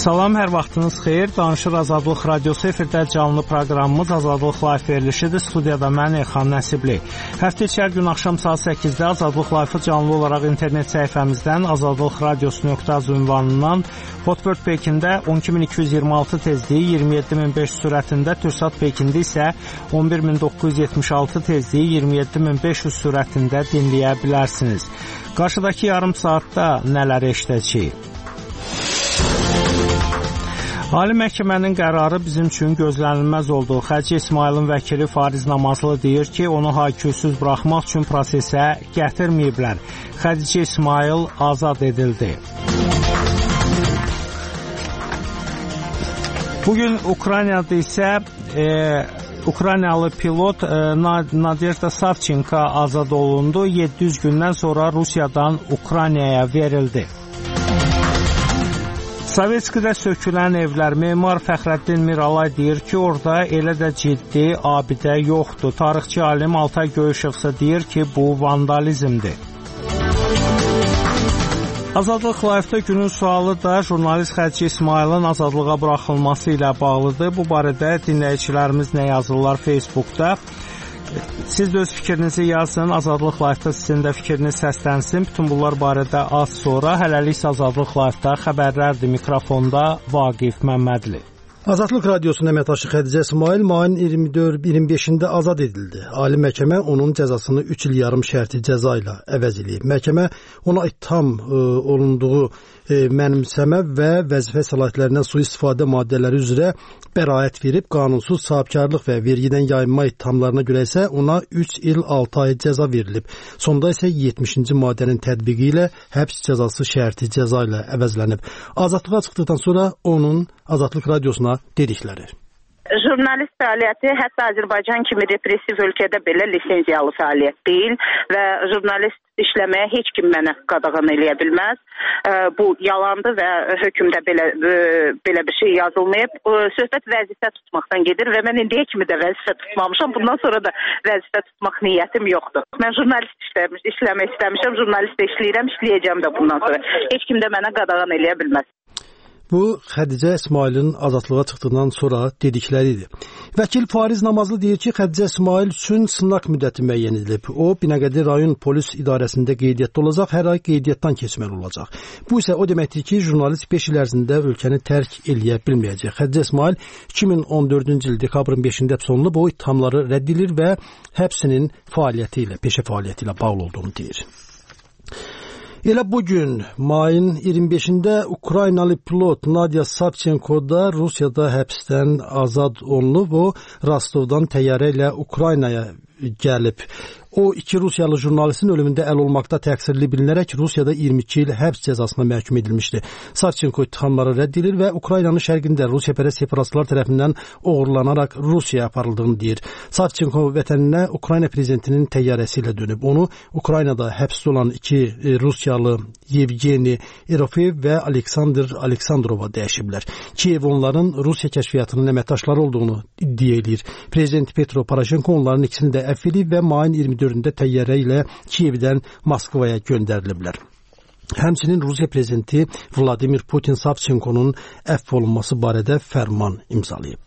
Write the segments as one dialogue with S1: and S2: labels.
S1: Salam, hər vaxtınız xeyir. Danışır Azadlıq Radiosu efirdə canlı proqramımız Azadlıq Live verilişidir. Studiyada mən Elxan Nəsibli. Həftə içi hər gün axşam saat 8-də Azadlıq Live-ı canlı olaraq internet səhifəmizdən azadlıqradios.az ünvanından Hotbird Pekində 12226 tezliyi 27500 sürətində, Türksat Pekində isə 11976 tezliyi 27500 sürətində dinləyə bilərsiniz. Qarşıdakı yarım saatda nələr eşidəcəyik? Ali Məhkəmənin qərarı bizim üçün gözlənilməz oldu. Xəci İsmailin vəkili Fariz Namazlı deyir ki, onu hayküsüz buraxmaq üçün prosesə gətirməyiblər. Xəci İsmail azad edildi. Bugün Ukraynada isə Ukraynalı pilot Nadezhda Savchenko azad olundu. 700 gündən sonra Rusiyadan Ukraynaya verildi. Sovetskidə sökülən evlər, memar Fəxrəddin Miralay deyir ki, orada elə də ciddi abidə yoxdur. Tarixçi alim Altay Göyüşıqsa deyir ki, bu vandalizmdir. Azadlıq Live-da günün sualı da jurnalist Xəci İsmailin azadlığa buraxılması ilə bağlıdır. Bu barədə dinləyicilərimiz nə yazırlar Facebookda? Siz də öz fikrinizi yazın, Azadlıq Live-da sizin də fikriniz səslənsin. Bütün bunlar barədə az sonra, hələlik Azadlıq Live-da xəbərlərdir. Mikrofonda Vaqif Məmmədli.
S2: Azadlıq Radiosunun əməkdaşı Xədicə İsmail mayın 24-25-də azad edildi. Ali məhkəmə onun cəzasını 3 il yarım şərti cəza ilə əvəz edib. Məhkəmə ona ittiham olunduğu mənimsəmə və vəzifə səlahiyyətlərindən sui-istifadə maddələri üzrə bəraət verib, qanunsuz sahibkarlıq və vergidən yayınma ittihamlarına görə isə ona 3 il 6 ay cəza verilib. Sonda isə 70-ci maddənin tətbiqi ilə həbs cəzası şərti cəza ilə əvəzlənib. Azadlığa çıxdıqdan sonra onun Azadlıq Radiosuna dedikləri.
S3: Jurnalist fəaliyyəti hətta Azərbaycan kimi repressiv ölkədə belə lisenziyalı fəaliyyət deyil və jurnalist işləməyə heç kim mənə qadağan eləyə bilməz. Bu yalandır və hökmdə belə bir şey yazılmayıb. Söhbət vəzifə tutmaqdan gedir və mən indiyə kimi də vəzifə tutmamışam. Bundan sonra da vəzifə tutmaq niyyətim yoxdur. Mən jurnalist işləmək istəmişəm, jurnalist işləyirəm, işləyəcəm də bundan sonra. Heç kim də mənə qadağan eləyə bilməz.
S2: Bu, Xədicə İsmailin azadlığa çıxdığından sonra dedikləridir. Vəkil Fariz Namazlı deyir ki, Xədicə İsmail üçün sınaq müddəti müəyyən edilib. O, Binəqədi rayon polis idarəsində qeydiyyatda olacaq, hər ay qeydiyyatdan keçməli olacaq. Bu isə o deməkdir ki, jurnalist 5 il ərzində ölkəni tərk eləyə bilməyəcək. Xədicə İsmail 2014-cü il dekabrın 5-də həbs olunub, o ittihamları rədd edilir və həbsinin fəaliyyəti ilə, peşə fəaliyyəti ilə bağlı olduğunu deyir. Elə bugün mayın 25-də Ukraynalı pilot Nadya Savchenko da Rusiyada həbsdən azad olunub. O, Rostovdan təyyarə ilə Ukraynaya gəlib. O, 2 Rusiyalı jurnalistin ölümündə əl olmaqda təqsirli bilinərək Rusiyada 22 il həbs cəzasına məhkum edilmişdi. Savchenko ittihamları rədd edilir və Ukraynanın şərqində Rusiyapərəst separatistlər tərəfindən oğurlanaraq Rusiyaya aparıldığını deyir. Savchenko vətəninə Ukrayna prezidentinin təyyarəsi ilə dönüb. Onu Ukraynada həbsdə olan 2 Rusiyalı Yevgeni Erofeyev və Aleksandr Aleksandrova dəyişiblər. Kiyev onların Rusiya kəşfiyyatının əməkdaşları olduğunu iddia edir. Prezident Petro Poroshenko onların ikisini də əfv edib və mayın 24-də təyyarə ilə Kiyevdən Moskvaya göndəriliblər. Həmçinin Rusiya prezidenti Vladimir Putin Savchenkonun əfv olunması barədə fərman imzalayıb.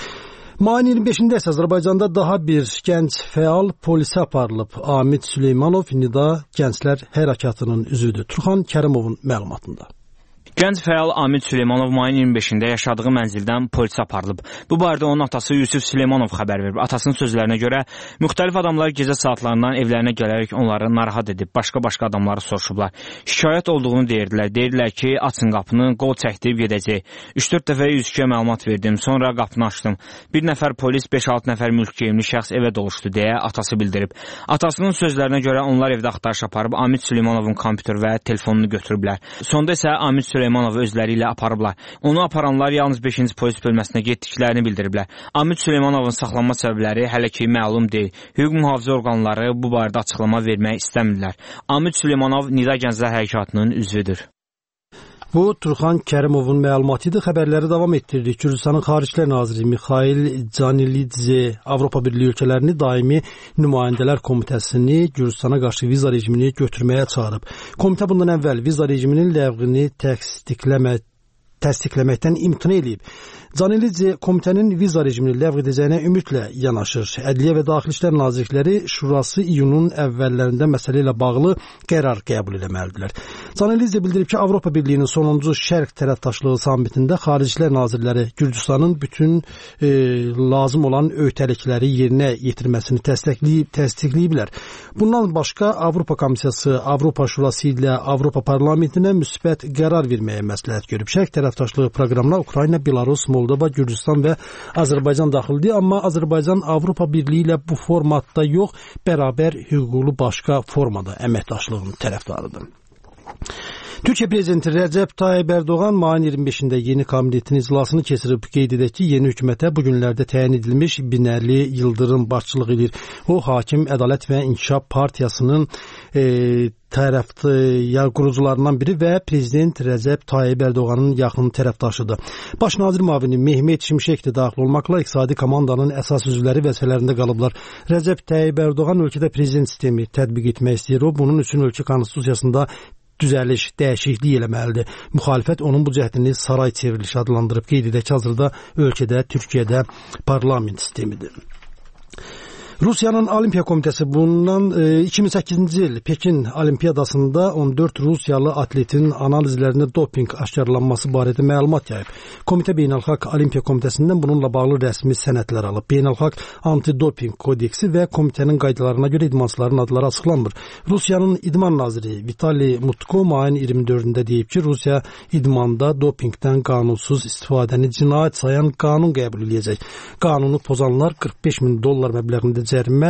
S2: Mayın 25-də isə Azərbaycanda daha bir gənc fəal polisə aparılıb. Amit Süleymanov Nida Gənclər Hərəkatının üzvüdür. Turxan Kərimovun məlumatında.
S4: Gənc fəal Amit Süleymanov mayın 25-də yaşadığı mənzildən polisə aparılıb. Bu barədə onun atası Yusuf Süleymanov xəbər verib. Atasının sözlərinə görə müxtəlif adamlar gecə saatlarından evlərinə gələrək onları narahat edib, başqa adamları soruşublar. Şikayət olduğunu deyirdilər. Deyirdilər ki, açın qapını, qol çəkdirib gedəcək. 3-4 dəfə 102-yə məlumat verdim, sonra qapını açdım. Bir nəfər polis, 5-6 nəfər mülk geyimli şəxs evə doluşdu deyə atası bildirib. Atasının sözlərinə görə onlar evdə axtarış aparıb Amit Süleymanovun kompüter və telefonunu götürüblər. Sonda isə Amit Süleymanov özləri ilə aparıblar. Onu aparanlar yalnız 5-ci polis bölməsinə getdiklərini bildiriblər. Amit Süleymanovun saxlanma səbəbləri hələ ki məlum deyil. Hüquq mühafizə orqanları bu barədə açıqlama vermək istəmirlər. Amit Süleymanov Nida Gənclər Hərəkatının üzvüdür.
S2: Bu, Turxan Kərimovun məlumatı idi. Xəbərləri davam etdiririk. Gürcüstanın Xariclər Naziri Mikhail Canilidze Avropa Birliyi ölkələrini daimi nümayəndələr komitəsini Gürcüstana qarşı viza rejimini götürməyə çağırıb. Komitə bundan əvvəl viza rejiminin ləğvini təsdiqləməkdən imtina edib. Canelidze komitənin viza rejimini ləğv edəcəyinə ümidlə yanaşır. Ədliyyə və Daxili İşlər Nazirlikləri Şurası iyunun əvvəllərində məsələ ilə bağlı qərar qəbul etməlidirlər. Canelidze bildirib ki, Avropa Birliyinin sonuncu Şərq tərəfdaşlığı sammitində Xaricilər Nazirləri Gürcüstanın bütün lazım olan öhdəlikləri yerinə yetirməsini təsdiqləyiblər. Bundan başqa Avropa Komissiyası Avropa Şurası ilə Avropa Parlamentinə müsbət qərar verməyə məsləhət görüb. Şərq tərəfdaşlığı proqramına Ukrayna, Belarus, Moldova, Gürcüstan və Azərbaycan daxildir, amma Azərbaycan Avropa Birliyi ilə bu formatda yox, bərabər hüquqlu başqa formada əməkdaşlığın tərəfdarıdır. Türkiyə Prezidenti Rəcəb Tayyib Ərdoğan mayın 25-də yeni kabinetin iclasını keçirib. Qeyd edək ki, yeni hökumətə bu günlərdə təyin edilmiş Binəli Yıldırım başçılıq edir. O, Hakim, Ədalət və İnkişaf Partiyasının qurucularından biri və Prezident Rəcəb Tayyib Ərdoğanın yaxın tərəfdaşıdır. Baş nazir müavini Mehmet Şimşek də daxil olmaqla iqtisadi komandanın əsas üzvləri vəzifələrində qalıblar. Rəcəb Tayyib Ərdoğan ölkədə prezident sistemi tətbiq etmək istəyir. O, bunun üçün ölkə konstitusiyasında düzəliş, dəyişiklik eləməlidir. Müxalifət onun bu cəhdini saray çevrilişi adlandırıb. Qeyd edək ki, hazırda ölkədə, Türkiyədə parlament sistemidir. Rusiyanın Olimpiya Komitəsi bundan 2008-ci il Pekin Olimpiyadasında 14 Rusiyalı atletin analizlərində doping aşkarlanması barədə məlumat yayıb. Komitə Beynəlxalq Olimpiya Komitəsindən bununla bağlı rəsmi sənədlər alıb. Beynəlxalq Antidoping Kodeksi və komitənin qaydalarına görə idmançıların adları açıqlanmır. Rusiyanın idman naziri Vitali Mutko mayın 24-də deyib ki, Rusiya idmanda dopingdən qanunsuz istifadəni cinayət sayan qanun qəbul edəcək. Qanunu pozanlar $45.000 məbləğində cərimə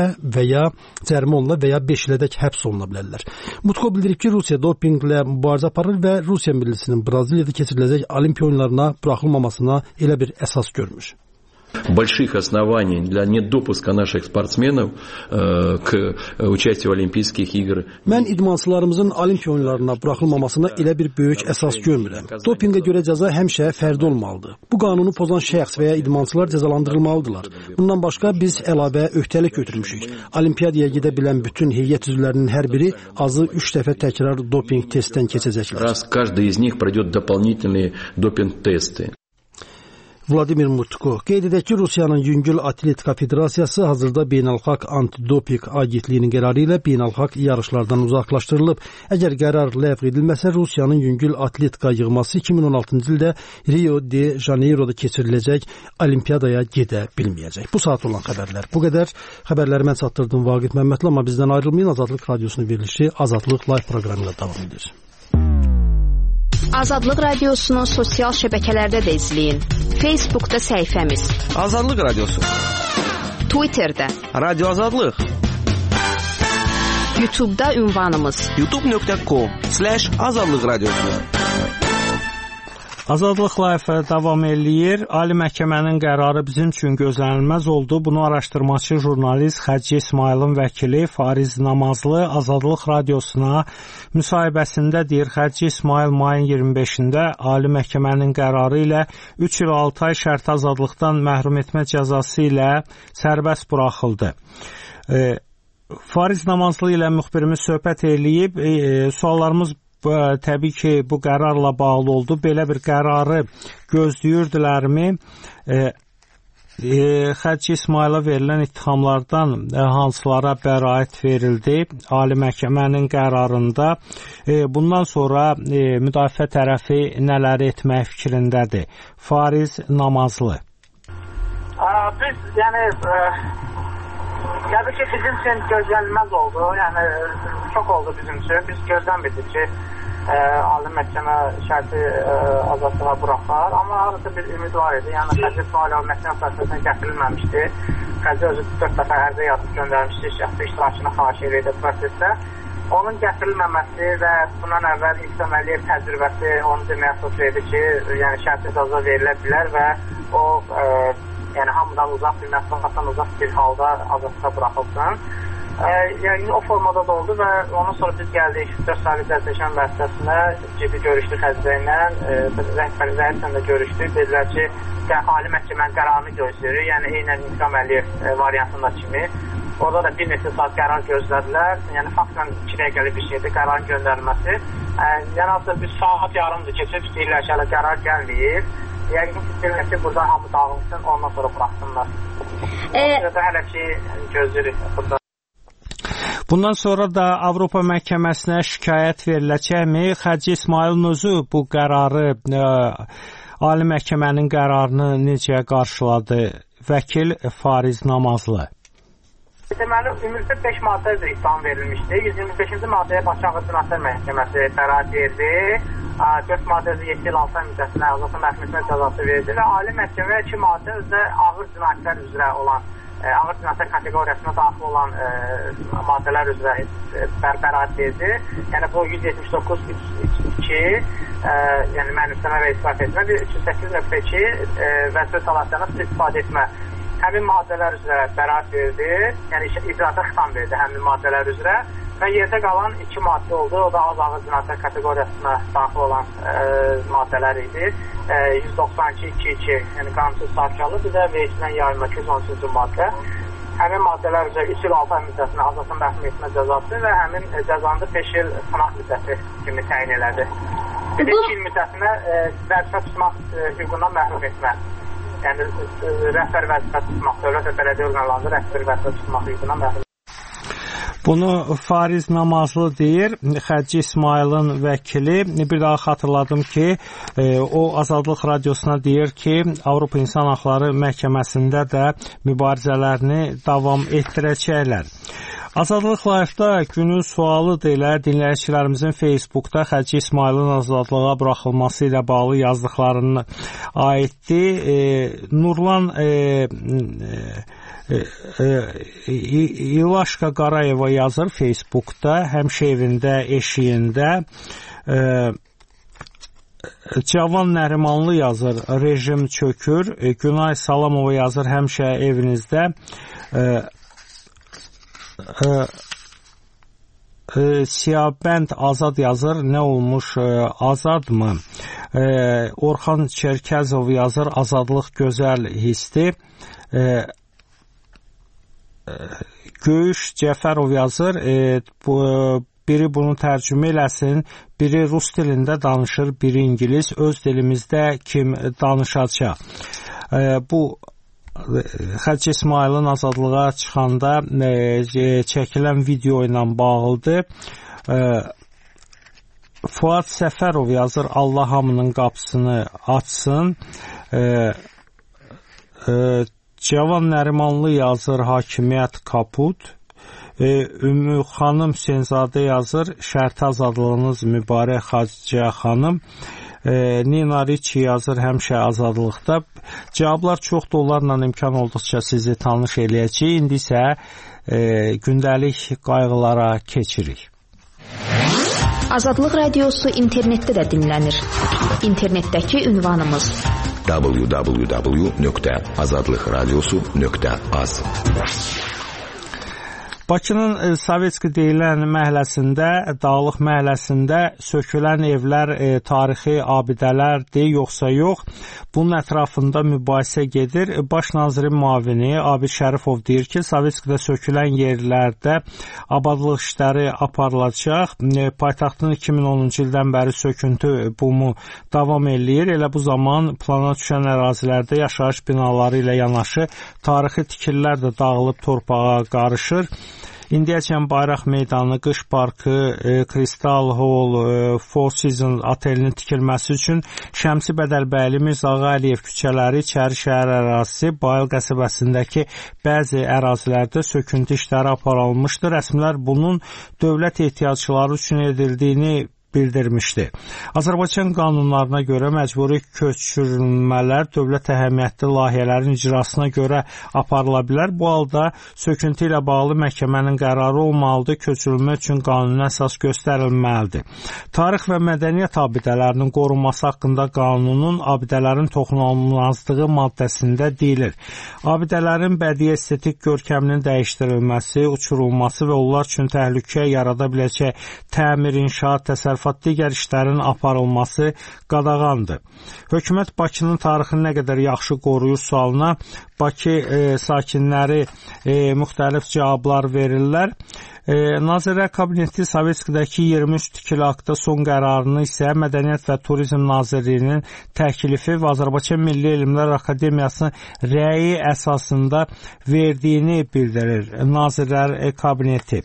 S2: olunur və ya 5 ilədək həbs oluna bilərlər. Mutko bildirib ki, Rusiya dopinglə mübarizə aparır və Rusiya millisinin Braziliyada keçiriləcək Olimpiya oyunlarına buraxılmamasına elə bir əsas görmüş.
S5: Больших оснований для недопуска наших спортсменов к участию в Олимпийских играх.
S2: Mən idmançılarımızın Olimpiya oyunlarına buraxılmamasına elə bir böyük əsas görmürəm. Dopinqə görə cəza həmişə fərdi olmalıdır. Bu qanunu pozan şəxs və ya idmançılar cəzalandırılmalıdırlar. Bundan başqa biz əlavə öhdəlik götürmüşük. Olimpiyadaya gedə bilən bütün heyət üzvlərinin hər biri azı 3 dəfə təkrar dopinq testdən keçəcəklər.
S5: Раз каждый из них пройдет дополнительные допинг-тесты.
S2: Vladimir Mutko qeyd edək ki, Rusiyanın Yüngül Atletika Federasiyası hazırda Beynəlxalq Antidoping Agentliyinin qərarı ilə beynəlxalq yarışlardan uzaqlaşdırılıb. Əgər qərar ləğv edilməsə, Rusiyanın Yüngül Atletika yığması 2016-cı ildə Rio de Janeiro'da keçiriləcək Olimpiyadaya gedə bilməyəcək. Bu saat olan xəbərlər bu qədər. Xəbərləri mən çatdırdım Vaqif Məmmədli, amma bizdən ayrılmayın. Azadlıq Radiosunun verilişi Azadlıq Live proqramı ilə davam edir.
S6: Azadlıq Radiosunu sosial şəbəkələrdə də izləyin. Facebookda səhifəmiz
S7: Azadlıq Radiosu,
S6: Twitterdə
S7: Radio Azadlıq,
S6: YouTube'da ünvanımız
S7: youtube.com/Azadlıq Radiosu.
S1: Azadlıq Live davam eləyir. Ali Məhkəmənin qərarı bizim üçün gözlənilməz oldu. Bunu araşdırmaçı jurnalist Xədicə İsmayılın vəkili Fariz Namazlı Azadlıq Radiosuna müsahibəsində deyir. Xədicə İsmayıl mayın 25-də Ali Məhkəmənin qərarı ilə 3 il 6 ay şərti azadlıqdan məhrum etmə cəzası ilə sərbəst buraxıldı. Fariz Namazlı ilə müxbirimiz söhbət eləyib. Suallarımız təbii ki, bu qərarla bağlı oldu. Belə bir qərarı gözləyirdilər-mi? Xədicə İsmayıla verilən ittihamlardan hansılara bəraət verildi Ali Məhkəmənin qərarında? Bundan sonra müdafiə tərəfi nələr etmək fikrindədir? Fariz Namazlı.
S8: Biz, təbii ki, bizim üçün gözlənilməz oldu. Çox oldu bizim üçün. Biz gözdən bildik ki, Ali Məhkəmə şərti azadlığa buraxar. Amma arada bir ümid var idi. Xədicə İsmayıl Ali Məhkəmə prosesine gətirilməmişdi. Xədicə özü 4 dəfə ərizə yazıb göndərmişdi, şəxsi iştirakını xahiş edirdi prosesdə. Onun gətirilməməsi və bundan əvvəl İlk Əməliyyat təcrübəsi onu deməyə əsas verdi ki, şərti cəza verilə bilər və o hamıdan uzaq bir məsafədən uzaq bir halda azadlığa buraxılsın. O formada da oldu və ondan sonra biz gəldik 4 saylı cəzaçəkmə müəssisəsinə, ciddi görüşdük Xədicə ilə, rəhbərlərlə də görüşdük. Dedilər ki, Ali Məhkəmənin qərarını gözləyirik, eynən İlk Əməliyyat variantında kimi. Orada da bir neçə saat qərar gözlədilər. Yəni faktla 2 dəqiqəlik bir şeydir qərarın göndərilməsi. Yəni aslında bir saat yarımdır keçib istəyirlər ki, hələ qərar gəlməyib. Yəqin ki, istəyirlər ki, burada hamı dağılsın, ondan sonra buraxsınlar. Hələ ki, gözləyirik burada.
S1: Bundan sonra da Avropa məhkəməsinə şikayət veriləcəkmi? Xəci İsmailin özü bu qərarı, Ali Məhkəmənin qərarını necə qarşıladı? Vəkil Fariz Namazlı.
S8: Deməli, ümumilikdə 5 maddə üzrə ittiham verilmişdi. 125-ci maddəyə Bakı Ağır Cinayətlər Məhkəməsi bəraət verdi. 4 maddə üzrə 7 il 6 ay müddətinə azadlıqla məhkum etmə cəzası verdi və Ali Məhkəmə 2 maddə üzrə ağır cinayətlər üzrə olan, ağır cinayətlər kateqoriyasına daxil olan maddələr üzrə bəraət verdi. Yəni bu 179.2 yəni mənimsəmə və ispat etmə, 308.2 və söz salatlarına istifadə etmə. Həmin maddələr üzrə bəraət verdi, yəni icraata xitam verdi həmin maddələr üzrə və yerdə qalan 2 maddə oldu. O da az ağır cinayətlər kateqoriyasına daxil olan maddələr idi. 192.2, yəni qanunsuz saxtalıq, bir də verilən yayılma 213-cü maddə. Həmin maddələr üzrə 3 il 6 ay müddətinə azadlıqla məhkum etmə cəzası və həmin cəzanı 5 il sınaq müddəti kimi təyin elədi. Bir də 2 il müddətinə vəzifə tutmaq hüququndan məhrum etmə. Yəni rəhbər vəzifə tutmaq, dövlət və bələdiyyə orqanlarında rəhbər vəzifə tutmaq hüququndan məhrum.
S1: Bunu Fariz Namazlı deyir, Xəci İsmailin vəkili. Bir daha xatırladım ki, o Azadlıq Radiosuna deyir ki, Avropa İnsan Haqları Məhkəməsində də mübarizələrini davam etdirəcəklər. Azadlıq Live-da günün sualıdır elə dinləyicilərimizin Facebookda Xəci İsmailin azadlığa buraxılması ilə bağlı yazdıqlarına aiddir. Nurlan İlaşqa Qarayeva yazır Facebookda, həmişə evində, eşiyində. Cavan Nərimanlı yazır, rejim çökür. Günay Salamova yazır, həmişə evinizdə. Siyahbənd Azad yazır, nə olmuş, azadmı? Orxan Çerkezov yazır, azadlıq gözəl hissdir. Göyüş Cəfərov yazır, biri bunu tərcümə eləsin, biri rus dilində danışır, biri ingilis, öz dilimizdə kim danışacaq? Bu Xəci İsmailin azadlığa çıxanda çəkilən video ilə bağlıdır. Fuad Səfərov yazır, Allah hamının qapısını açsın. Cavan Nərimanlı yazır, hakimiyyət kaput. Ümmü xanım Hüseynzadə yazır, şərti azadlığınız mübarək Xacə xanım. Nina Ricci yazır, həmişə azadlıqda. Cavablar çoxdur, onlarla imkan olduqca sizi tanış eləyəcək. İndi isə gündəlik qayğılara keçirik.
S6: Azadlıq Radiosu internetdə də dinlənir. İnternetdəki ünvanımız www.azadlıqradiosu.az.
S1: Bakının Sovetski deyilən məhəlləsində, Dağlıq məhəlləsində sökülən evlər tarixi abidələrdir, yoxsa yox? Bunun ətrafında mübahisə gedir. Baş nazirin müavini Abid Şərifov deyir ki, Sovetskidə sökülən yerlərdə abadlıq işləri aparılacaq. Paytaxtın 2010-cu ildən bəri söküntü bumu davam eləyir. Elə bu zaman plana düşən ərazilərdə yaşayış binaları ilə yanaşı tarixi tikililər də dağılıb torpağa qarışır. İndiyəcən Bayraq Meydanı, Qış Parkı, Crystal Hall, Four Seasons otelinin tikilməsi üçün Şəmsi Bədəlbəyli, Mirzağa Əliyev küçələri, İçəri şəhər ərazisi, Bayıl qəsəbəsindəki bəzi ərazilərdə söküntü işləri aparılmışdır. Rəsmilər bunun dövlət ehtiyacçıları üçün edildiyini bildirmişdi. Azərbaycan qanunlarına görə məcburi köçürülmələr dövlət əhəmiyyətli layihələrin icrasına görə aparıla bilər. Bu halda söküntü ilə bağlı məhkəmənin qərarı olmalıdır, köçürülmə üçün qanuni əsas göstərilməlidir. Tarix və mədəniyyət abidələrinin qorunması haqqında qanunun abidələrin toxunulmazlığı maddəsində deyilir. Abidələrin bədii estetik görkəminin dəyişdirilməsi, uçurulması və onlar üçün təhlükə yarada biləcək təmir, inşaat, təsərrüfat təsərrüfat, digər işlərin aparılması qadağandır. Hökumət Bakının tarixini nə qədər yaxşı qoruyur sualına Bakı sakinləri müxtəlif cavablar verirlər. Nazirlər Kabineti Sovetskidəki 23 tikili aktda son qərarını isə Mədəniyyət və Turizm Nazirliyinin təklifi və Azərbaycan Milli Elmlər Akademiyasının rəyi əsasında verdiyini bildirir Nazirlər Kabineti.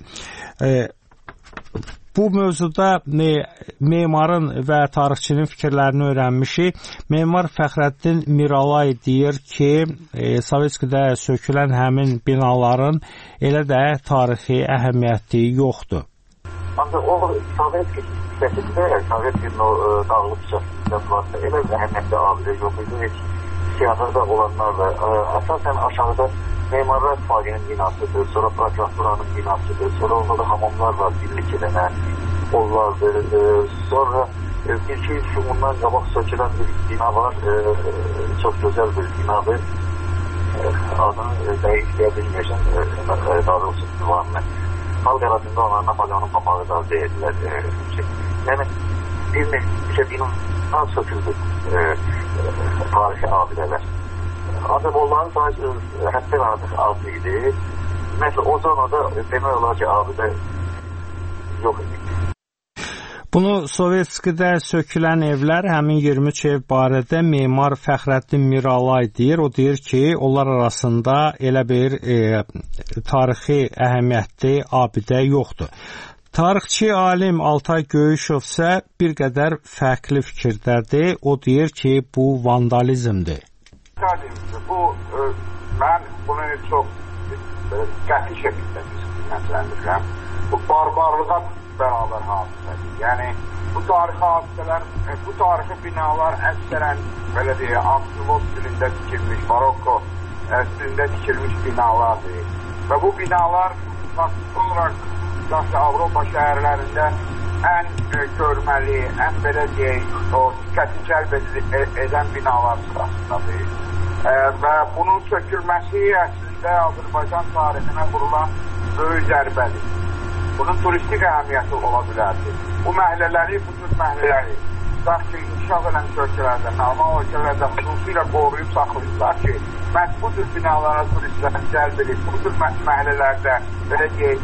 S1: Bu mövzuda memarın və tarixçinin fikirlərini öyrənmişik. Memar Fəxrəddin Miralay deyir ki, Sovetskidə sökülən həmin binaların elə də tarixi əhəmiyyəti yoxdur.
S9: Ancaq o Sovetski hissəsində, Sovetskinin o dağılıb çatışında elə bir əhəmiyyətli abidə yox idi. Heç siyasətdə olanlar da əsasən aşağıda Memarlar İttifaqının binasıdır, sonra prokuraturanın binasıdır, sonra orada hamamlar var, birlik edənə, onlardır. Sonra bir-iki üç bundan qabaq sökülən bir bina var, çox gözəl bir binadır. Adını dəqiqləyə bilməyəcəm, daha doğrusu divanını. Xalq ərazində ona Napoleonun papağı da deyirlər ki, yəni bir neçə bina söküldü tarixi abidələr. Ancaq onların sayısı həddən artıq az idi. Məsələn, o zonada demək olar ki, abidə yox idi.
S1: Bunu Sovetskidə sökülən evlər, həmin 23 ev barədə memar Fəxrəddin Miralay deyir. O deyir ki, onlar arasında elə bir tarixi əhəmiyyətli abidə yoxdur. Tarixçi alim Altay Göyüşov isə bir qədər fərqli fikirdədir. O deyir ki, bu vandalizmdir.
S10: Mən bunu çox qəti şəkildə qiymətləndirirəm. Bu barbarlığa bərabər hadisədir. Yəni, bu tarixi hadisələr, bu tarixi binalar əksərən, belə deyək, Antilop stilində tikilmiş, Marokko stilində tikilmiş binalardır. Və bu binalar faktiki olaraq Avropa şəhərlərində ən görməli, ən belə deyək, o diqqəti cəlb edən binalar sırasındadır. Və bunun sökülməsi əslində Azərbaycan tarixinə vurulan böyük zərbədir. Bunun turistik əhəmiyyəti ola bilərdir. Bu məhəllələri, bu tür məhəllələri ki, inkişaf edən ölkələrdə, normal ölkələrdə xüsusilə qoruyub saxlayırlar ki, məhz bu tür binalara turistləri cəlb edib, bu tür məhəllələrdə belə deyək,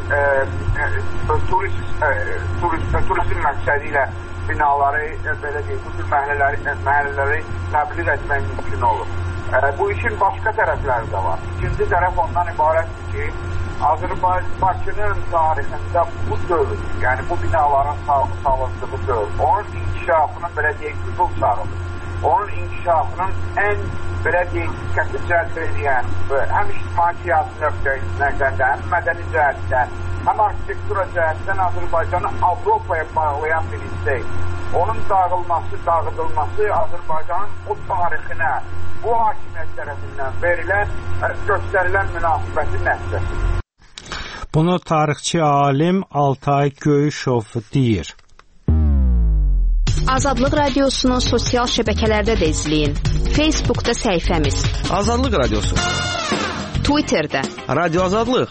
S10: turizm məqsədi ilə binaları, belə deyək, bu tür məhəllələri təbliğ etmək mümkün olur. Bu işin başqa tərəfləri də var. İkinci tərəf ondan ibarətdir ki, Azərbaycanın tarixində bu dövr, yəni bu binaların salındığı dövr, onun inkişafının belə deyək, qızıl çağıdır. Onun inkişafının ən belə deyək, diqqəti cəlb edən, həm ictimai-siyasi nöqtədən, həm mədəni cəhətdən, həm arxitektura cəhətdən Azərbaycanı Avropaya bağlayan bir hissək. Onun dağıdılması Azərbaycanın o tarixinə, bu hakimiyyət tərəfindən verilən, göstərilən münasibətin nəticəsidir.
S1: Bunu tarixçi alim Altay Göyüşov deyir.
S6: Azadlıq Radiosu'nu sosial şəbəkələrdə də izləyin. Facebook'da səhifəmiz
S7: Azadlıq Radiosu,
S6: Twitter'da
S7: Radio Azadlıq,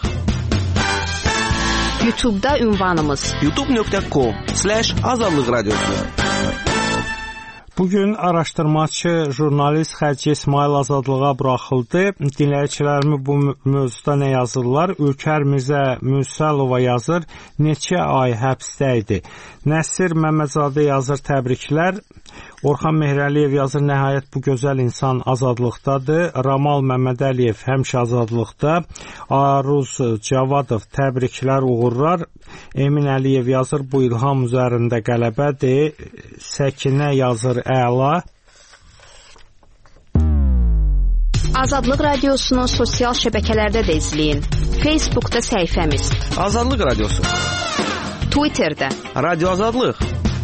S6: YouTube'da ünvanımız
S7: youtube.com/Azadlıq Radiosu.
S1: Bugün araşdırmaçı jurnalist Xərci İsmail azadlığa buraxıldı. Dinləyicilərimi bu mövzuda nə yazırlar? Ülkər Mirzə Müsəlova yazır, neçə ay həbsdə idi. Nəsir Məmmədzadə yazır, təbriklər. Orxan Mehrəliyev yazır, nəhayət bu gözəl insan azadlıqdadır. Ramal Məmmədəliyev həmişə azadlıqda. Aruz Cavadov, təbriklər, uğurlar. Emin Əliyev yazır, bu ilham üzərində qələbədir. Səkinə yazır, əla.
S6: Azadlıq Radiosu'nu sosial şəbəkələrdə də izləyin. Facebook'da səhifəmiz
S7: Azadlıq Radiosu,
S6: Twitter'da
S7: Radio Azadlıq,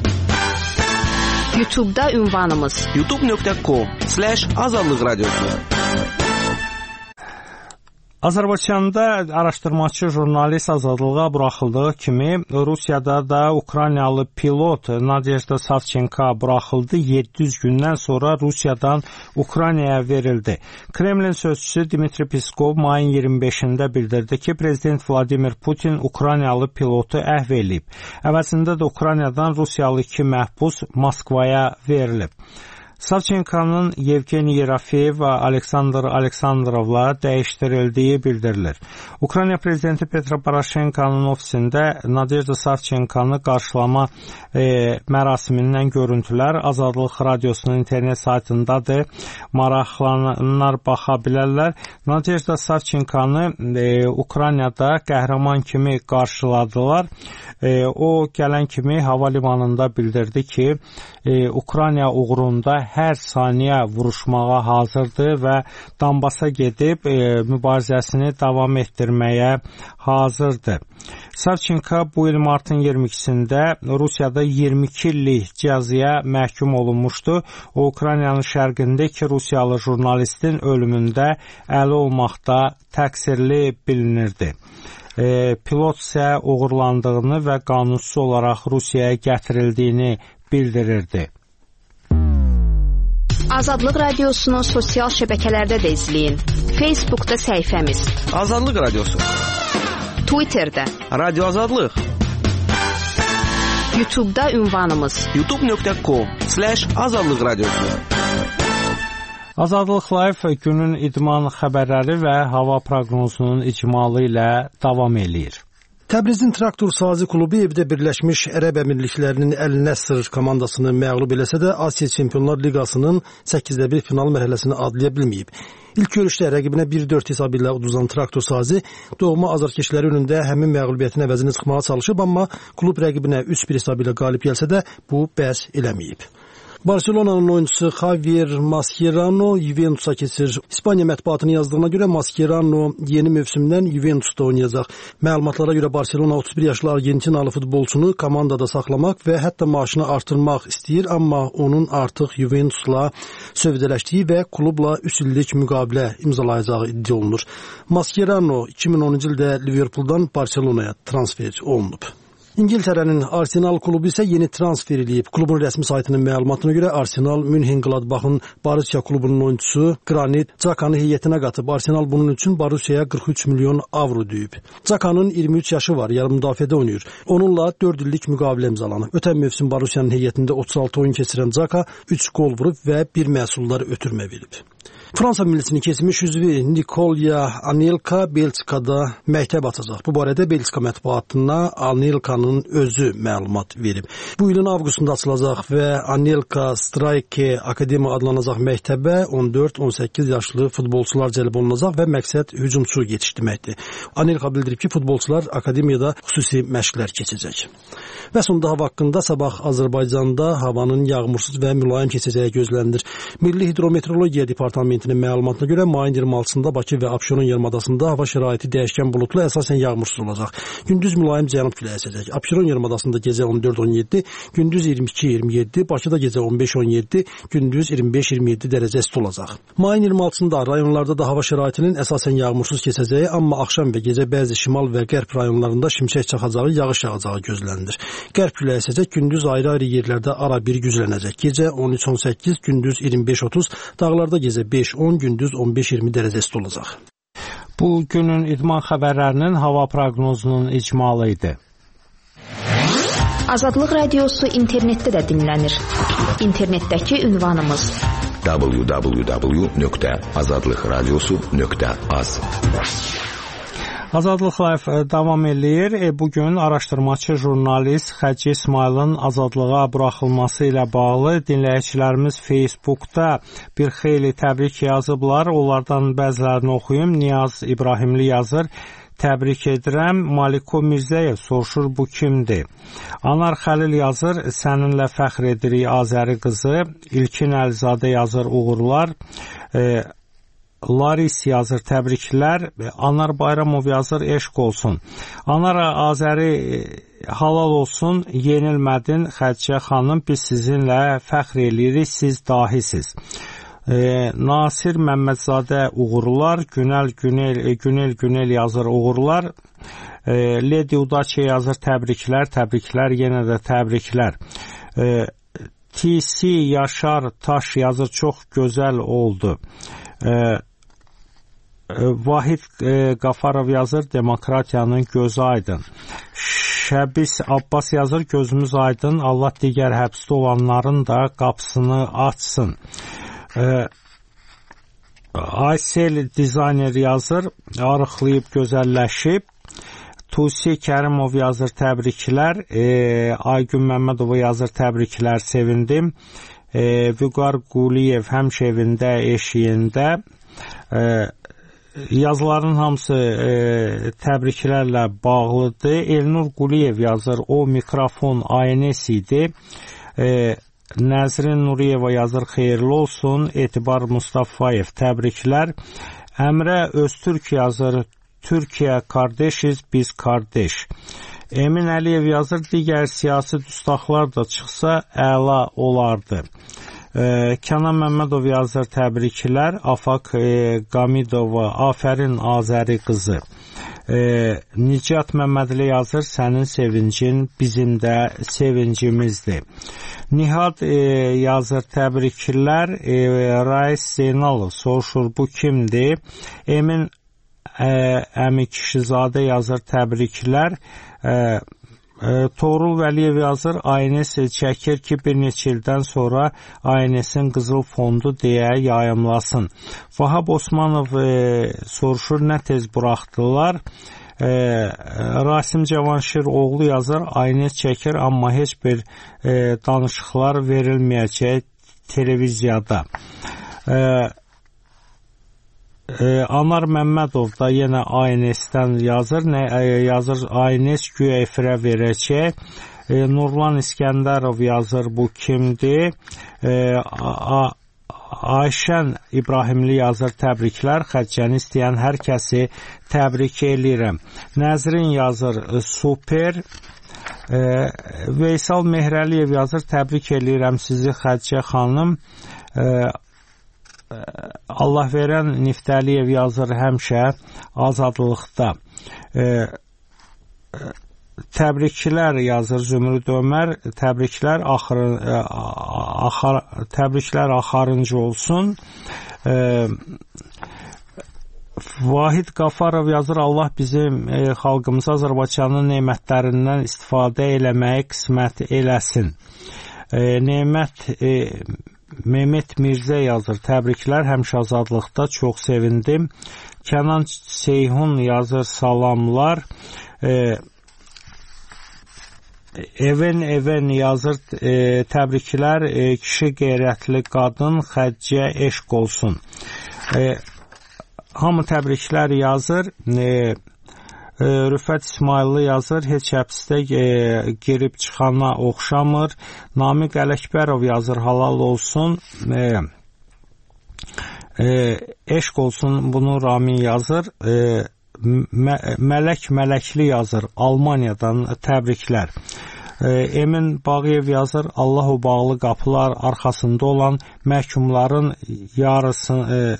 S6: YouTube'da ünvanımız
S7: youtube.com/Azadlıq Radiosu.
S1: Azərbaycanda araşdırmaçı jurnalist azadlığa buraxıldığı kimi Rusiyada da Ukraynalı pilot Nadejda Savchenko buraxıldı. 700 gündən sonra Rusiyadan Ukraynaya verildi. Kremlin sözçüsü Dmitri Peskov mayın 25-də bildirdi ki, Prezident Vladimir Putin Ukraynalı pilotu əhv eləyib. Əvəzində də Ukraynadan Rusiyalı 2 məhbus Moskvaya verilib. Savchenko'nun Yevgeniy Yerofeyev və Aleksandr Aleksandrovla dəyişdirildiyi bildirilir. Ukrayna prezidenti Petro Poroshenko'nun ofisində Nadejda Savchenko'nu qarşılama mərasimindən görüntülər Azadlıq Radiosunun internet saytındadır. Maraqlananlar baxa bilərlər. Nadejda Savchenko'nu Ukraynada qəhrəman kimi qarşıladılar. O gələn kimi hava limanında bildirdi ki, Ukrayna uğrunda hər saniyə vuruşmağa hazırdır və Donbasa gedib mübarizəsini davam etdirməyə hazırdır. Savchenko bu il martın 22-sində Rusiyada 22 illik cəzaya məhkum olunmuşdu. O, Ukraynanın şərqində 2 Rusiyalı jurnalistin ölümündə əli olmaqda təqsirli bilinirdi. Pilot isə uğurlandığını və qanunsuz olaraq Rusiyaya gətirildiyini bildirirdi.
S6: Azadlıq Radiosunu sosial şəbəkələrdə də izləyin. Facebookda səhifəmiz
S7: Azadlıq Radiosu,
S6: Twitterdə
S7: Radio Azadlıq,
S6: YouTube'da ünvanımız
S7: youtube.com/Azadlıq Radiosu.
S1: Azadlıq Live günün idman xəbərləri və hava proqnozunun icmalı ilə davam eləyir.
S2: Təbrizin Traktor Sazi klubu evdə Birləşmiş Ərəb Əmirliklərinin Əl-Nəsr komandasını məğlub eləsə də Asiya Çempionlar Liqasının 8-1 final mərhələsini adlaya bilməyib. İlk görüşdə rəqibinə 1-4 hesabı ilə uduzan Traktor Sazi doğma azarkeşləri önündə həmin məğlubiyyətin əvəzini çıxmağa çalışıb, amma klub rəqibinə 3-1 hesabı ilə qalib gəlsə də bu bəs eləməyib. Barcelona'nın oyuncusu Javier Mascherano Juventus'a keçir. İspaniya mətbuatının yazdığına görə Mascherano yeni mövsümdən Juventus'da oynayacaq. Məlumatlara görə Barcelona 31 yaşlı Argentinalı futbolçunu komandada saxlamaq və hətta maaşını artırmaq istəyir, amma onun artıq Juventus'la sövdələşdiyi və klubla 3 illik müqavilə imzalayacağı iddia olunur. Mascherano 2010-cu ildə Liverpooldan Barcelona'ya transfer olunub. İngiltərənin Arsenal klubu isə yeni transfer edib. Klubun rəsmi saytının məlumatına görə Arsenal München-Gladbach'ın Borussia klubunun oyuncusu Granit Xhaka'nı heyətinə qatıb. Arsenal bunun üçün Borussia'ya 43 milyon avro düyüb. Xhaka'nın 23 yaşı var, yarım müdafiədə oynayır. Onunla 4 illik müqavilə imzalanıb. Ötən mövsüm Borussia'nın heyətində 36 oyun keçirən Xhaka 3 gol vurub və 1 məhsullar ötürmə verib. Fransa millisinin keçmiş üzvü Nikolya Anelka Belçikada məktəb açacaq. Bu barədə Belçika mətbuatına Anelkanın özü məlumat verib. Bu ilin avqustunda açılacaq və Anelka Strike Akademiya adlanacaq məktəbə 14-18 yaşlı futbolçular cəlb olunacaq və məqsəd hücumçu yetişdirməkdir. Anelka bildirib ki, futbolçular akademiyada xüsusi məşqlər keçəcək. Və sonda hava haqqında sabah Azərbaycanda havanın yağmursuz və mülayim keçəcəyi gözlənilir. Milli Hidrometeorologiya Departamentinin məlumatına görə mayın 26-sında Bakı və Abşeron yarımadasında hava şəraiti dəyişkən buludlu, əsasən yağmursuz olacaq. Gündüz mülayim cənub küləyi əsəcək. Abşeron yarımadasında gecə 14-17, gündüz 22-27, Bakıda gecə 15-17, gündüz 25-27 dərəcə isti olacaq. Mayın 26-sında rayonlarda da hava şəraitinin əsasən yağmursuz keçəcəyi, amma axşam və gecə bəzi şimal və qərb rayonlarında şimşək çaxacağı, yağış yağacağı gözlənilir. Qərb küləyi əsəcək, gündüz ayrı-ayrı yerlərdə ara bir güclənəcək. Gecə 13-18, gündüz 25-30, dağlarda gecə 5-10, gündüz 15-20 dərəcə isti olacaq.
S1: Bu günün idman xəbərlərinin hava proqnozunun icmalı idi.
S6: Azadlıq Radiosu internetdə də dinlənir. İnternetdəki ünvanımız
S11: www.azadlıqradiosu.az.
S1: Azadlıq Live davam eləyir. Bugün araşdırmaçı jurnalist Xəci İsmailin azadlığa buraxılması ilə bağlı dinləyicilərimiz Facebookda bir xeyli təbrik yazıblar. Onlardan bəzilərini oxuyum. Niyaz İbrahimli yazır. Təbrik edirəm. Maliko Mirzəyev soruşur, bu kimdir? Anar Xəlil yazır, səninlə fəxr edirik Azəri qızı. İlkin Əlizadə yazır, uğurlar. Laris yazır, təbriklər. Anar Bayramov yazır, eşq olsun. Anar Azəri halal olsun, yenilmədin Xədicə xanım, biz sizinlə fəxr edirik, siz dahisiz. Nasir Məmmədzadə uğurlar, Günel yazır uğurlar, Ledi Udaçe yazır təbriklər, yenə də təbriklər. TC Yaşar Taş yazır çox gözəl oldu. Vahid Qafarov yazır demokratiyanın gözü aydın. Şəbis Abbas yazır gözümüz aydın, Allah digər həbsdə olanların da qapısını açsın. Aysel dizayner yazır arıqlayıb gözəlləşib. Tusi Kərimov yazır təbriklər, Aygün Məmmədova yazır təbriklər, sevindim. Vüqar Quliyev həmişə evində, eşiyində. Yazıların hamısı təbriklərlə bağlıdır. Elnur Quliyev yazır, o mikrofon ANS idi. Nəzrin Nuriyeva yazır, xeyirli olsun. Etibar Mustafayev təbriklər. Əmrə Öztürk yazır, Türkiyə kardeşiz, biz kardeş. Emin Əliyev yazır, digər siyasi dustaqlar da çıxsa əla olardı. Kənan Məmmədov yazır, təbriklər. Afaq Qamidova, afərin Azəri qızı. Nicat Məmmədli yazır, sənin sevincin bizim də sevincimizdir. Nihad yazır, təbriklər. Rais Zeynalov soruşur, bu kimdir? Emin Əmi Kişizadə yazır, təbriklər. Toğrul Vəliyev yazır, ANS çəkir ki, bir neçə ildən sonra ANS-in qızıl fondu deyə yayımlasın. Vahab Osmanov soruşur, nə tez buraxdılar? Rasim Cavanşir oğlu yazır, ANS çəkir, amma heç bir danışıqlar verilməyəcək televiziyada. Anar Məmmədov da yenə ANS-dən yazır, ANS güya efirə verəcək. Nurlan İskəndərov yazır, bu kimdir? Ayşən İbrahimli yazır, təbriklər, xərcəni istəyən hər kəsi təbrik eləyirəm. Nəzrin yazır, super. Veysal Mehrəliyev yazır, təbrik eləyirəm sizi Xədicə xanım. Allah verən Niftəliyev yazır, həmişə azadlıqda. Təbriklər yazır Zümrüd Ömər, təbriklər axarıncı olsun. Vahid Qafarov yazır, Allah bizim xalqımıza Azərbaycanın nemətlərindən istifadə eləməyi qismət eləsin. Mehmet Mirzə yazır, təbriklər, həmişə azadlıqda, çox sevindim. Kənan Seyhun yazır, salamlar. Even yazır, təbriklər, kişi qeyrətli qadın, Xədicə eşq olsun. Hamı təbriklər yazır. Rüfət İsmailli yazır, heç həbsdə girib çıxana oxşamır. Namiq Ələkbərov yazır, halal olsun. Eşq olsun, bunu Ramin yazır. Mələkli yazır, Almaniyadan təbriklər. Emin Bağıyev yazır, Allah o bağlı qapılar arxasında olan məhkumların yarısını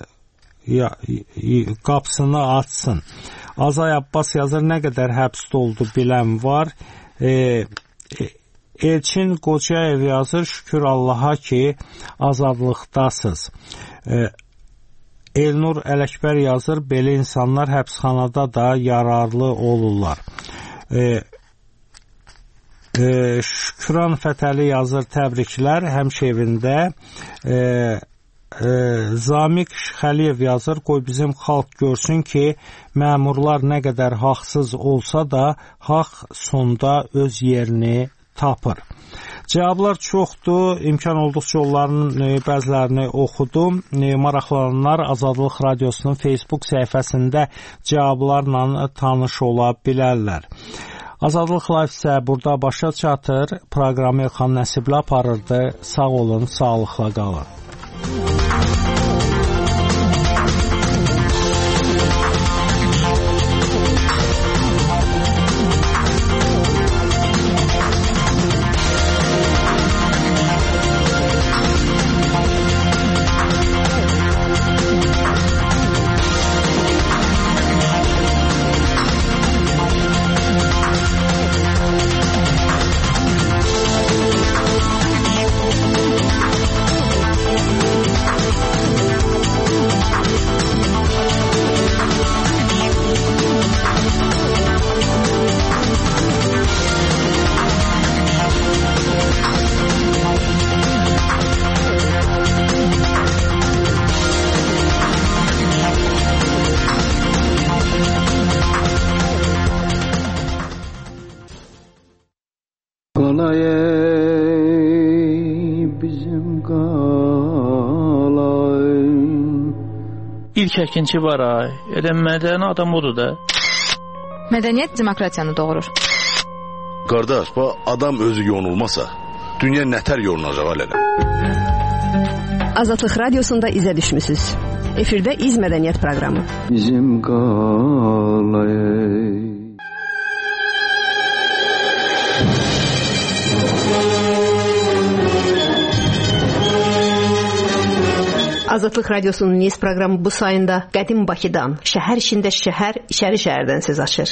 S1: qapısını açsın. Azay Abbas yazır, nə qədər həbsdə oldu bilən var. Elçin Qocayev yazır, şükür Allaha ki azadlıqdasınız. Elnur Ələkbər yazır, belə insanlar həbsxanada da yararlı olurlar. Şükran Fətəli yazır, təbriklər, həmişə evində. Zamiq Xəliyev yazır, qoy bizim xalq görsün ki, məmurlar nə qədər haqsız olsa da, haqq sonda öz yerini tapır. Cavablar çoxdur, imkan olduqca onların bəzilərini oxudum. Maraqlananlar Azadlıq Radiosunun Facebook səhifəsində cavablarla tanış ola bilərlər. Azadlıq Live isə burada başa çatır. Proqramı Elxan Nəsibli aparırdı. Sağ olun, sağlıqla qalın.
S11: qalay bizim qalay.
S12: İlk əkinçi var ay. Mədəni adam odur da.
S6: Mədəniyyət demokratiyanı doğurur.
S13: Qardaş, bu adam özü yonulmasa, dünya nətər yonulacaq alələ?
S14: Azadlıq Radiosunda izə düşmüsünüz. Efirdə İz Mədəniyyət proqramı.
S11: Bizim qalay.
S14: Azadlıq Radiosunun Niz proqramı bu sayında qədim Bakıdan, şəhər içində şəhər, içəri şəhərdən söz açır.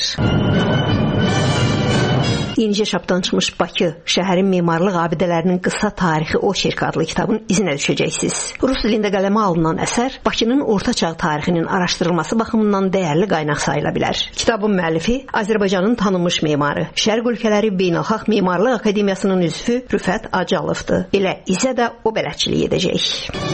S14: İncə şapdan çıxmış Bakı, şəhərin memarlıq abidələrinin qısa tarixi Oçerk adlı kitabın izinə düşəcəksiniz. Rus dilində qələmə alınan əsər Bakının orta çağ tarixinin araşdırılması baxımından dəyərli qaynaq sayıla bilər. Kitabın müəllifi Azərbaycanın tanınmış memarı, Şərq ölkələri Beynəlxalq Memarlıq Akademiyasının üzvü Rüfət Acıalovdur. Elə izə də o bələdçilik edəcək.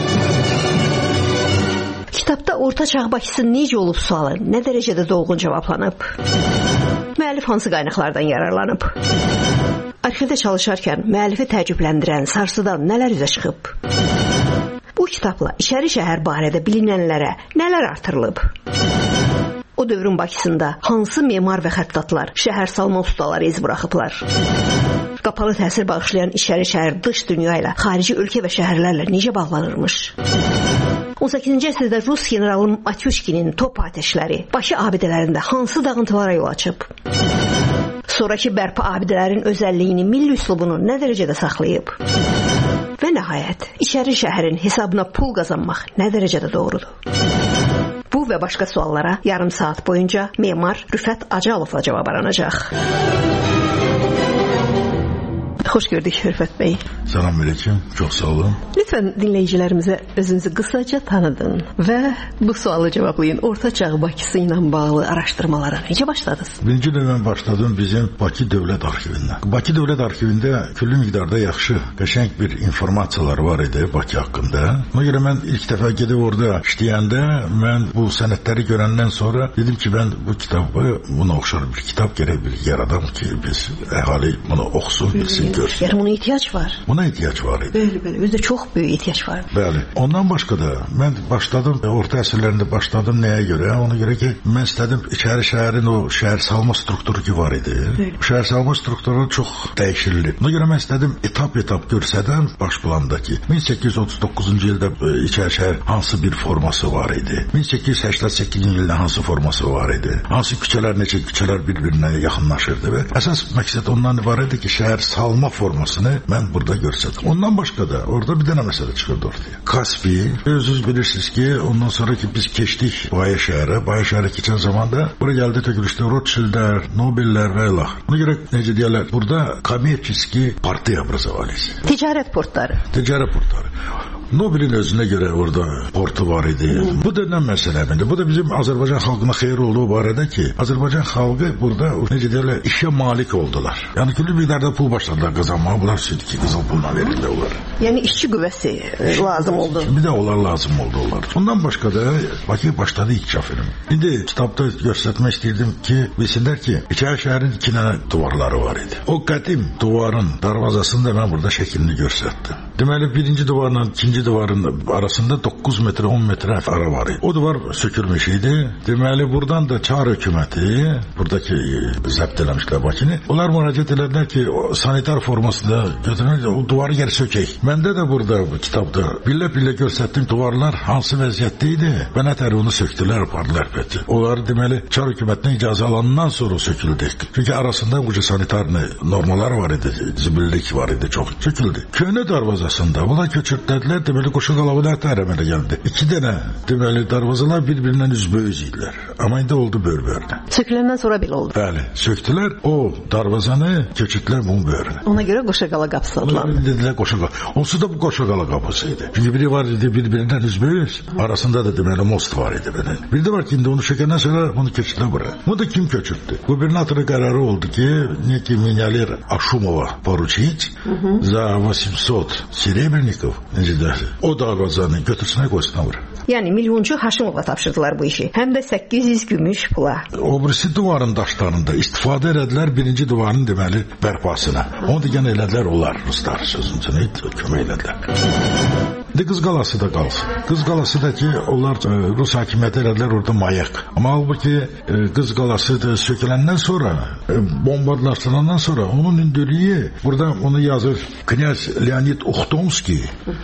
S14: Kitabda orta çağ Bakısı necə olub sualı nə dərəcədə dolğun cavablanıb? Müəllif hansı qaynaqlardan yararlanıb? Arxivdə çalışarkən müəllifi təəccübləndirən, sarsıdan nələr üzə çıxıb? Bu kitabla içəri şəhər barədə bilinənlərə nələr artırılıb? O dövrün Bakısında hansı memar və xəttatlar, şəhər salma ustaları iz buraxıblar? Qapalı təsir bağışlayan içəri şəhər dış dünya ilə, xarici ölkə və şəhərlərlə necə bağlanırmış? 18-ci əsrdə Rus generalı Matyushkinin top atəşləri Bakı abidələrində hansı dağıntılara yol açıb? Sonrakı bərpa abidələrin özəlliyini, milli üslubunu nə dərəcədə saxlayıb? Və nəhayət, içəri şəhərin hesabına pul qazanmaq nə dərəcədə doğrudur? Bu və başqa suallara yarım saat boyunca memar Rüfət Acıalovla cavab aranacaq. Xoş gördük Rüfət bəy.
S15: Selamünaleyküm, çox sağ olun.
S14: Lütfən dinləyicilərimizə özünüzü qısaca tanıdın və bu sualı cavablayın. Orta çağ Bakısı ilə bağlı araşdırmalara necə başladınız?
S15: Birinci növbə başladım bizim Bakı Dövlət Arxivindən. Bakı Dövlət Arxivində küllü miqdarda yaxşı, qəşəng bir informasiyalar var idi Bakı haqqında. Ona görə mən ilk dəfə gedib orada işləyəndə mən bu sənədləri görəndən sonra dedim ki, mən bu kitabı, buna oxşar bir kitab gərək bir yaradam ki, biz əhali bunu oxusun, bilsin, görsün.
S14: Yəni buna ehtiyac var.
S15: Buna ehtiyac var idi.
S14: Bəli, özdə çox böyük ehtiyac var.
S15: Bəli. Ondan başqa da mən başladım, orta əsrlərində başladım nəyə görə? Ona görə ki, mən istədim içəri şəhərin o şəhər salma strukturu ki var idi. Şəhər salma strukturu çox dəyişildi. Ona görə mən istədim etap-etap görsədəm baş plandakı 1839-cu ildə içəri şəhər hansı bir forması var idi? 1888-ci ildə hansı forması var idi? Hansı küçələr, neçə küçələr bir-birinə yaxınlaşırdı və əsas məqsəd ondan ibarət idi ki, şəhər salma formasını mən burada görsədim. Ondan başqa da orada bir dənə məsələ çıxırdı ortaya. Kaspi, özünüz bilirsiniz ki, ondan sonra ki biz keçdik Baya şəhərə keçən zamanda bura gəldi tökülüşdə Rothschildlər, Nobellər və ilax. Ona görə necə deyərlər, burada kommersiya partiya obrazovались.
S14: Ticarət portları. Nobelin özünə görə orada portu var idi. Bu da nə məsələdir? Bu da bizim Azərbaycan xalqına xeyir olduğu barədə ki, Azərbaycan xalqı burada necə deyirlər, işə malik oldular. Yəni küllü miqdarda pul başladılar qazanmağa. Bunlar südki qızıl pulla verildi onlar. Yəni işçi qüvvəsi lazım oldu. Bir də onlar lazım oldu onlar. Ondan başqa da Bakı başladı inkişaf etmə. İndi kitabda göstərmək istəyirdim ki, bilsinlər ki, içəri şəhərin iki dənə divarları var idi. O qədim divarın darvazasında mən burada şəklini göstərdim. Deməli birinci divarla ikinci divarın arasında 9 metr 10 metr ara var idi. O divar sökülmüş idi. Deməli buradan da Çar hökuməti, buradakı zəbt eləmişlər Bakını. Onlar müraciət elədilər ki, sanitar formasında götürmək, o divarı geri sökək. Məndə də burada bu kitabda billə-billə göstərdim divarlar hansı vəziyyətdə idi və nətər onu söktülər, apardılar pəti. Onlar deməli Çar hökumətindən icazə alandan sonra söküldü. Çünki arasında bu sanitar normalar var idi, zibillik var idi, çox söküldü. Köhnə darvazasında bunlar köçürdülər, deməli Qoşaqalağı da tərəmələ gəldi. İki dənə deməli darvazalar bir-birindən üzbəyüz idilər. Amma indi oldu bör-bördə. Söküləndən sonra belə oldu. Bəli, söktülər, o darvazanı köçürdülər bunun börünə. Ona görə Qoşaqala qapısı adlandı. Dedilər Qoşaqala. Onsuz da bu Qoşaqala qapısı idi. Çünki biri var idi bir-birindən üzbəyüz, arasında da deməli most var idi belə. Bir də var ki, indi onu sökəndən sonra bunu köçürdülər bura. Bu da kim köçürdü? Gubernatorun qərarı oldu ki, neki Minyalir Aşumova poruçit za 800 serебряников, o darvazanı götürsünə qoysunlar bura.
S6: Yəni milyonçu Haşimova tapşırdılar bu işi. Həm də 800 gümüş pula.
S14: O birisi divarın daşlarında istifadə elədilər birinci divarın deməli bərpasına. Onu da yenə elədilər onlar ruslar sözünü kömək elədilər. Qız qalası da qalsın. Qız qalası da ki, onlar Rus hakimiyyəti elədilər orada mayak. Amma halbuki Qız qalası da söküləndən sonra, bombardlaşdırandan sonra onun hündürlüyü, burada onu yazır Knyaz Leonid Uxtomski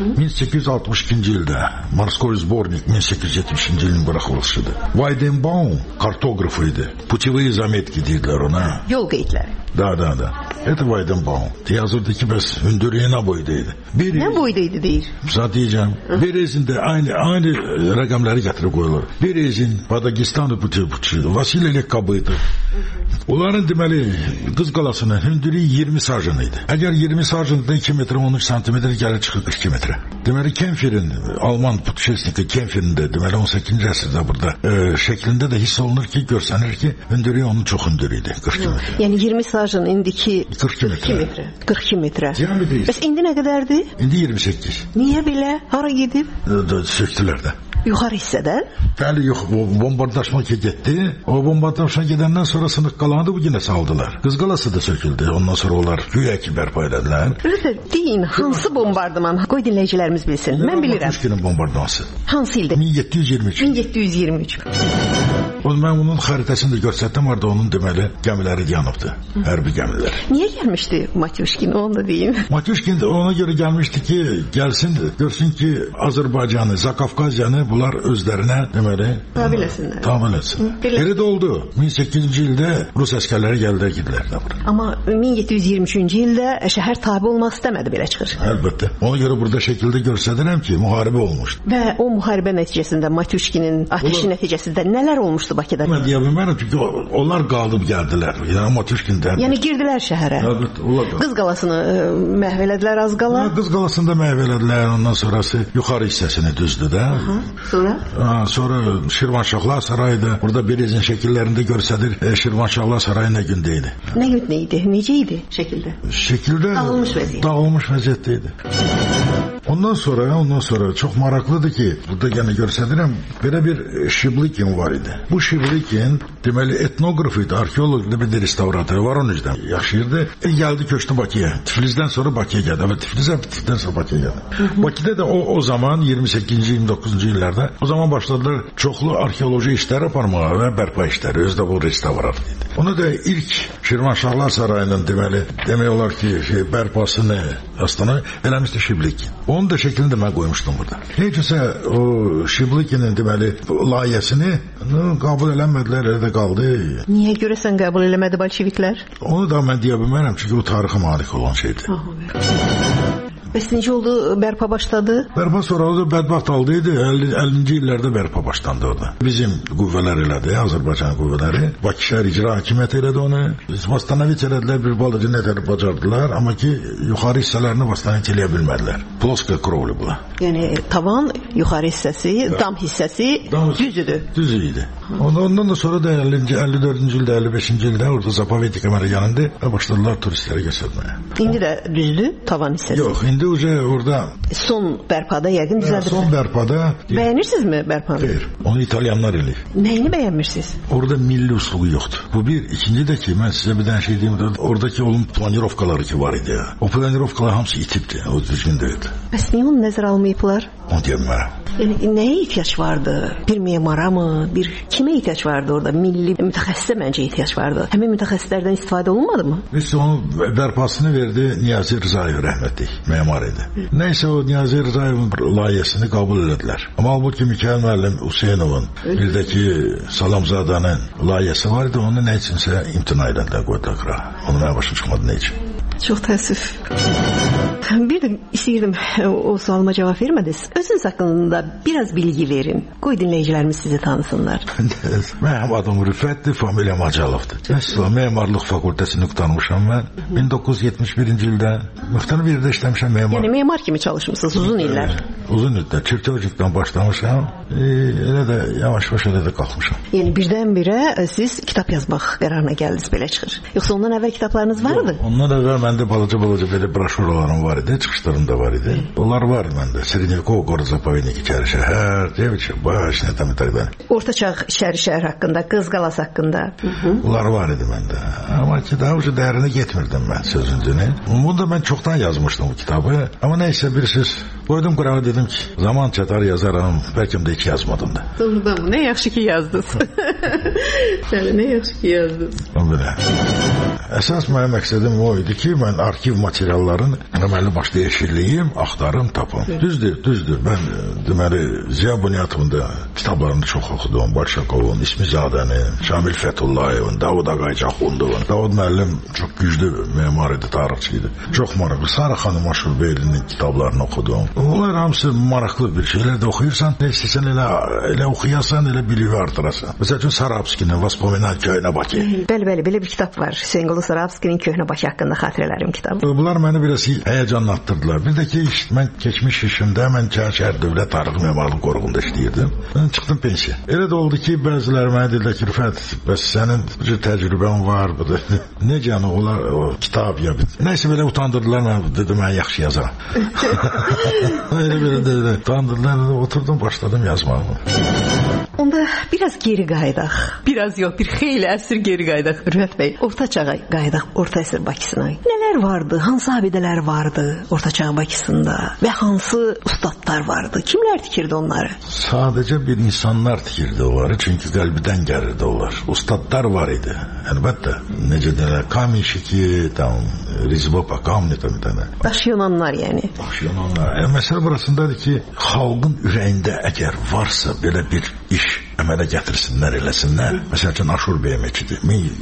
S14: 1862-ci ildə Morskoy Zbornik 1870-ci ilin buraxılışıdır. Weidenbaum kartografı idi. Putevые заметки deyirlər ona.
S6: Yol qeydləri.
S14: Da. Это Weidenbaum. Yazırdı ki, bəs hündürlüyü nə boydaydı?
S6: Nə boydaydı deyir?
S14: Diyeceğim. Berezinde aynı rakamları getirip koyuyorlar. Berezin, Padagistan'ı puçuydu. Vasilyelik kabıydı. Onların demeli Qız qalasının hündürlüğü 20 sarjınıydı. Eğer 20 sarjında 2 metre 13 santimetre gelir çıkır 2 metre. Demeli Kempfer'in, Alman putuşesniki Kempfer'in de demeli 18. asırda burada şeklinde de hiss olunur ki, görsenir ki hündürlüğü onun çok hündürlüydü. 42 metre.
S6: Yani 20 sarjın indiki
S14: 42 metre.
S6: 42 metre.
S14: Diametreyiz.
S6: Bəs indi nə qədərdir?
S14: İndi 28.
S6: Niye belə? Hara gedib?
S14: Söktülər də.
S6: Yuxarı hissədən?
S14: Bəli, yox, bombardlaşma getdi. O bombardlaşma gedəndən sonra sınıq qalanı bu yenə saldılar. Qız qalası da söküldü. Ondan sonra onlar güya ki bərpa edədilər.
S6: Rüfət, deyin, hansı bombardıman? Qoy dinləyicilərimiz bilsin. Mən bilirəm.
S14: Pushkinin bombardıması.
S6: Hansı ildə?
S14: 1723.
S6: 1723.
S14: Mən onun xəritəsini də göstərdim, orada onun deməli gəmiləri yanıbdı. Hərbi gəmilər.
S6: Niyə gəlmişdi Matyushkin? Onu da deyin.
S14: Matyushkin ona görə gəlmişdi ki, gəlsin, görsün ki, Azərbaycanı, Zakafkazyanı bunlar özlərinə deməli
S6: tabe etsinlər.
S14: Tabe etsin. Elə də oldu. 1800-cü ildə Rus əsgərləri gəldilər, gidilər də bura.
S6: Amma 1723-cü ildə şəhər tabe olmaq istəmədi, belə çıxır.
S14: Əlbəttə. Ona görə burada şəkildə göstərirəm ki, müharibə olmuşdu.
S6: Və o müharibə nəticəsində Matyushkinin ateşi nəticəsində nələr olmuşdu Bakıda?
S14: Mən deyə bilmərəm çünki onlar qalıb gəldilər. Yəni Matyushkin'dən.
S6: Yəni girdilər şəhərə.
S14: Əlbəttə, onlar.
S6: Qız qalasını məhv elədilər az qala.
S14: Qız qalasını da məhv elədilər. Ondan sonrası yuxarı hissəsini düzdü də.
S6: Sonra?
S14: Sonra Şirvanşahlar sarayı burada Berezin şəkillərində göstərir. Şirvanşahlar sarayı nə gündə idi?
S6: Nə gündə idi? Necə idi şəkildə?
S14: Şəkildə dağılmış vəziyyətdə idi. Ondan sonra çok maraqlıdır ki, burada yenə göstərirəm, belə bir Şiblikin var idi. Bu Şiblikin deməli etnoqraf idi, arxeoloq idi, bir də restavratör var onun üzdən yaşayırdı. Gəldi köçdü Bakıya. Tiflisdən sonra Bakıya gəldi. Və Tiflisdən sonra Bakıya gəldi. Bakıda da o zaman 28-ci 29-cu illərdə o zaman başladılar çoxlu arxeoloji işlər aparmağa və bərpa işləri. Özü də bu restavrat idi. Onu da ilk Şirvanşahlar sarayının demək olar ki, bərpasını aslında eləmişdi Şiblikin. Onun da şeklini de mən qoymuşdum burada. Heç olsa o Şiblikinin deməli layihəsini qəbul eləmədilər, elə də qaldı.
S6: Niyə görəsən qəbul eləmədi bolşeviklər?
S14: Onu da mən deyə bilmərəm, çünki o tarixə malik olan şeydir.
S6: Bəs necə oldu, bərpa başladı?
S14: Bərpa sonra oldu, bədbaxt aldıydı. 50-ci illərdə bərpa başlandı orada. Bizim qüvvələr elədi, Azərbaycan qüvvələri. Bakı şəhər icra hakimiyyəti elədi onu. Vastanovit elədilər, bir balıcı nətər bacardılar. Amma ki, yuxarı hissələrini vastanovit eləyə bilmədilər. Ploska krovlu bu.
S6: Yəni, tavan, yuxarı hissəsi, dam hissəsi düzdür.
S14: Düz idi. Ondan da sonra da 54-cü ildə, 55-ci ildə orada Zapovednik kəməri yanında başladılar turistləri göstərməyə.
S6: İndi də düzdür, tavan hissəsi?
S14: Yox, indi orada
S6: son bərpada yəqin düzəldir.
S14: Son bərpada.
S6: Bəyənirsinizmi bərpanı?
S14: Xeyr, onu İtalyanlar eləyir.
S6: Nəyini bəyənmirsiniz?
S14: Orada milli usluğu yoxdur. Bu bir. İkinci də ki, mən sizə bir dənə şey deyim, oradakı onun planirovkaları ki var idi ya. O planirovkalar hamısı itibdi, o düzgün deyildi.
S6: Bəs niyə onu nəzərə almayıblar?
S14: Onu deyəmərəm.
S6: Yəni, nəyə ihtiyac vardı? Bir memara mı? Bir kimə ihtiyac vardı orada? Milli mütəxəssisə məncə ihtiyac vardı. Həmin mütəxəssislərdən istifadə olunmadı mı?
S14: Biz onun bərpasını verdi Niyazi Rızayev rəhmətli memar idi. Nəysə o Niyazi Rızayevin layihəsini qəbul elədilər. Amma halbuki Mikayıl müəllim Hüseynovun, bir də ki Salamzadanın layihəsi var idi, onu nə üçünsə imtina edədilər, qoydular qıra. Onu mənə başa çıxmadı nə üçün.
S6: Çox təəssüf. Bir də istəyirdim, o sualıma cavab vermədiniz. Özünüz haqqında biraz bilgi verin. Qoy dinləyicilərimiz sizi tanısınlar.
S14: Mənim adım Rüfətdir, familiyam Acalovdur. Əsla memarlıq fakültəsini qurtarmışam mən. 1971-ci ildə müxtəlif yerdə işləmişəm memar.
S6: Yəni memar kimi çalışmışsınız uzun illər.
S14: Uzun illər. Çirkövcükdən başlamışam. Elə də yavaş-yavaş elə də qalxmışam.
S6: Yəni birdən-birə siz kitab yazmaq qərarına gəldiniz, belə çıxır. Yoxsa ondan əvvəl kitablarınız vardı?
S14: Ondan əvvəl məndə balaca belə broşuralarım var idi, çıxışlarım da var idi. Onlar var məndə. Srednevkov город заповедник İçəri şəhər, девичья башня там и так далее.
S6: Orta çağ İçəri şəhər haqqında, Qız qalası haqqında.
S14: Bunlar var idi məndə. Amma ki daha ucu dərinə getmirdim mən sözüncünü. Bunu da mən çoxdan yazmışdım bu kitabı. Amma nəysə bilirsiniz, qoydum qırağa dedim ki, zaman çatar yazaram, bəlkə də heç yazmadım da.
S6: Doğrudan mı? Nə yaxşı ki yazdınız. Nə yaxşı ki yazdınız.
S14: Belə. Əsas mənim məqsədim o idi ki, mən arxiv materiallarını deməli başda yeşilliyim, axtarım, tapım. Düzdür. Mən deməli Ziya Bunyatovun da kitablarını çox oxudum. Başakovun, İsmizadənin, Şamil Fətullayevin, Davud Ağaycaxundovun. Davud müəllim çox güclü memar idi, tarixçi idi. Çox maraqlı. Sara xanım Aşurbeylinin kitablarını oxudum. Onlar hamısı maraqlı bir şeylər də oxuyursan, nə istəsən elə oxuyasan, elə biliyi artırasan. Məsəl üçün Sarabskinin Vоспоминания Köhnə Bakı.
S6: Bəli, belə bir kitab var. Hüseynqulu Sarabskinin Köhnə Bakı haqqında xatirələrim kitabı.
S14: Bunlar məni biraz həyəcanlatdırdılar. Bir də ki, mən keçmiş işimdə mən Şəhər Dövlət Tarix Memarlıq Qoruğunda işləyirdim. Mən çıxdım pensiya. Elə də oldu ki, bəziləri mənə dedilər ki, Rüfət, bəs sənin bu təcrübən var, bu da necə yəni olar o kitab ya. Nəysə belə utandırdılar, mən dedim mən yaxşı yazaram. Elə belə utandırdılar, oturdum, başladım yazmağa.
S6: Onda biraz geri qayıdaq. Biraz yox, bir xeyli əsr geri qayıdaq. Rüfət bəy, orta çağa qayıdaq, orta əsr Bakısına. Nələr vardı? Hansı abidələr vardı orta çağ Bakısında və hansı ustadlar vardı? Kimlər tikirdi onları?
S14: Sadəcə bir insanlar tikirdi onları, çünki qəlbidən gəlirdi onlar. Ustadlar var idi. Əlbəttə, necə deyirlər, Kamişiki, Rizbopa, Kamni təmətənə.
S6: Daş Yunanlar yəni.
S14: Daş Yunanlar. Məsələ burasındadır ki, xalqın ürəyində əgər varsa belə bir iş əmələ gətirsinlər, eləsinlər. Məsəl üçün Aşur Bey məscidi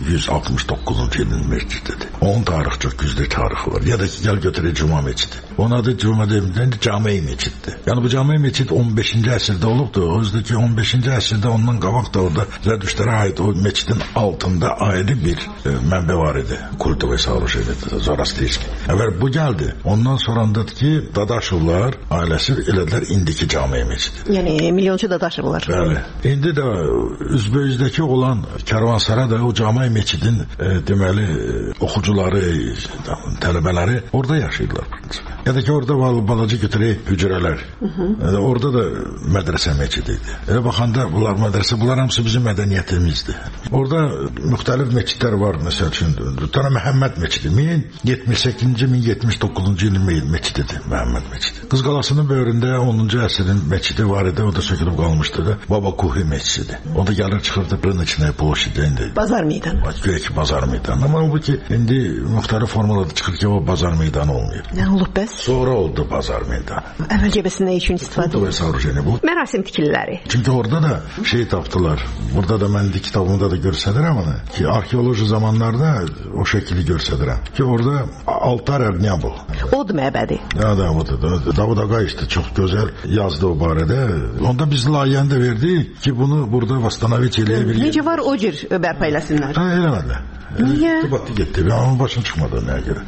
S14: 1169-cu ilin məscididir. Onun tarixi çox güclü tarixi var. Ya da ki, gəl götürək Cuma məscidi. Onun adı Cuma deyilmir, Cami məscididir. Yəni bu Cami məscid 15-ci əsrdə olubdu. O yüzden ki 15-ci əsrdə ondan qabaq da orada Zərdüştlərə aid o məscidin altında ayrı bir mənbə var idi. Kultovoy сооружение, Zoroastriyski. Əvvəl bu gəldi. Ondan sonrandadır ki, Dadaşovlar ailəsi elədilər indiki Cami məscidi.
S6: Yəni milyonçu Dadaşovlar.
S14: Bəli. İndi də Üzbeyizdəki olan Kərvansara da o Cami məscidin deməli oxucuları, tələbələri orada yaşayırlar. Ya da ki orada balaca götürək hücrələr. Orada da mədrəsə məscidi idi. Elə baxanda bunlar mədrəsə, bunlar hamısı bizim mədəniyyətimizdir. Orada müxtəlif məscidlər var. Məsəl üçün Tana Məhəmməd məscidi 1078-ci 1079-cu ilin məscididir Məhəmməd məscidi. Qız qalasının böyründə 10-cu əsrin məscidi var idi. O da sökülüb qalmışdı da. Baba Kuhi məscidi. O da gəlir çıxırdı Rınıçnaya ploşidə indi.
S6: Bazar meydanı.
S14: Göyə ki bazar meydanı. Amma bu ki indi müxtəlif formalarda çıxır ki o bazar meydanı olmuyor.
S6: Nə olub bəs?
S14: Sonra oldu bazar meydanı.
S6: Əvvəlcə bəs nə üçün istifadə
S14: edir? Bu
S6: mərasim tikililəri.
S14: Çünki orada da şey tapdılar. Burada da mən kitabımda da göstərirəm onu. Ki arxeoloji zamanlarda o şəkili göstərirəm. Ki orada altar nə bu?
S6: Od məbədi.
S14: Ya da odur. Davud Ağay işte çox gözəl yazdı o barədə. Onda biz layihəni də verdik ki bunu burada Vastanoviç eləyə bilir.
S6: Necə var o cür bərpa eləsinlər?
S14: Eləmədilər.
S6: Niyə?
S14: Batı getdi. Onun başına çıxmadı nəyə görə.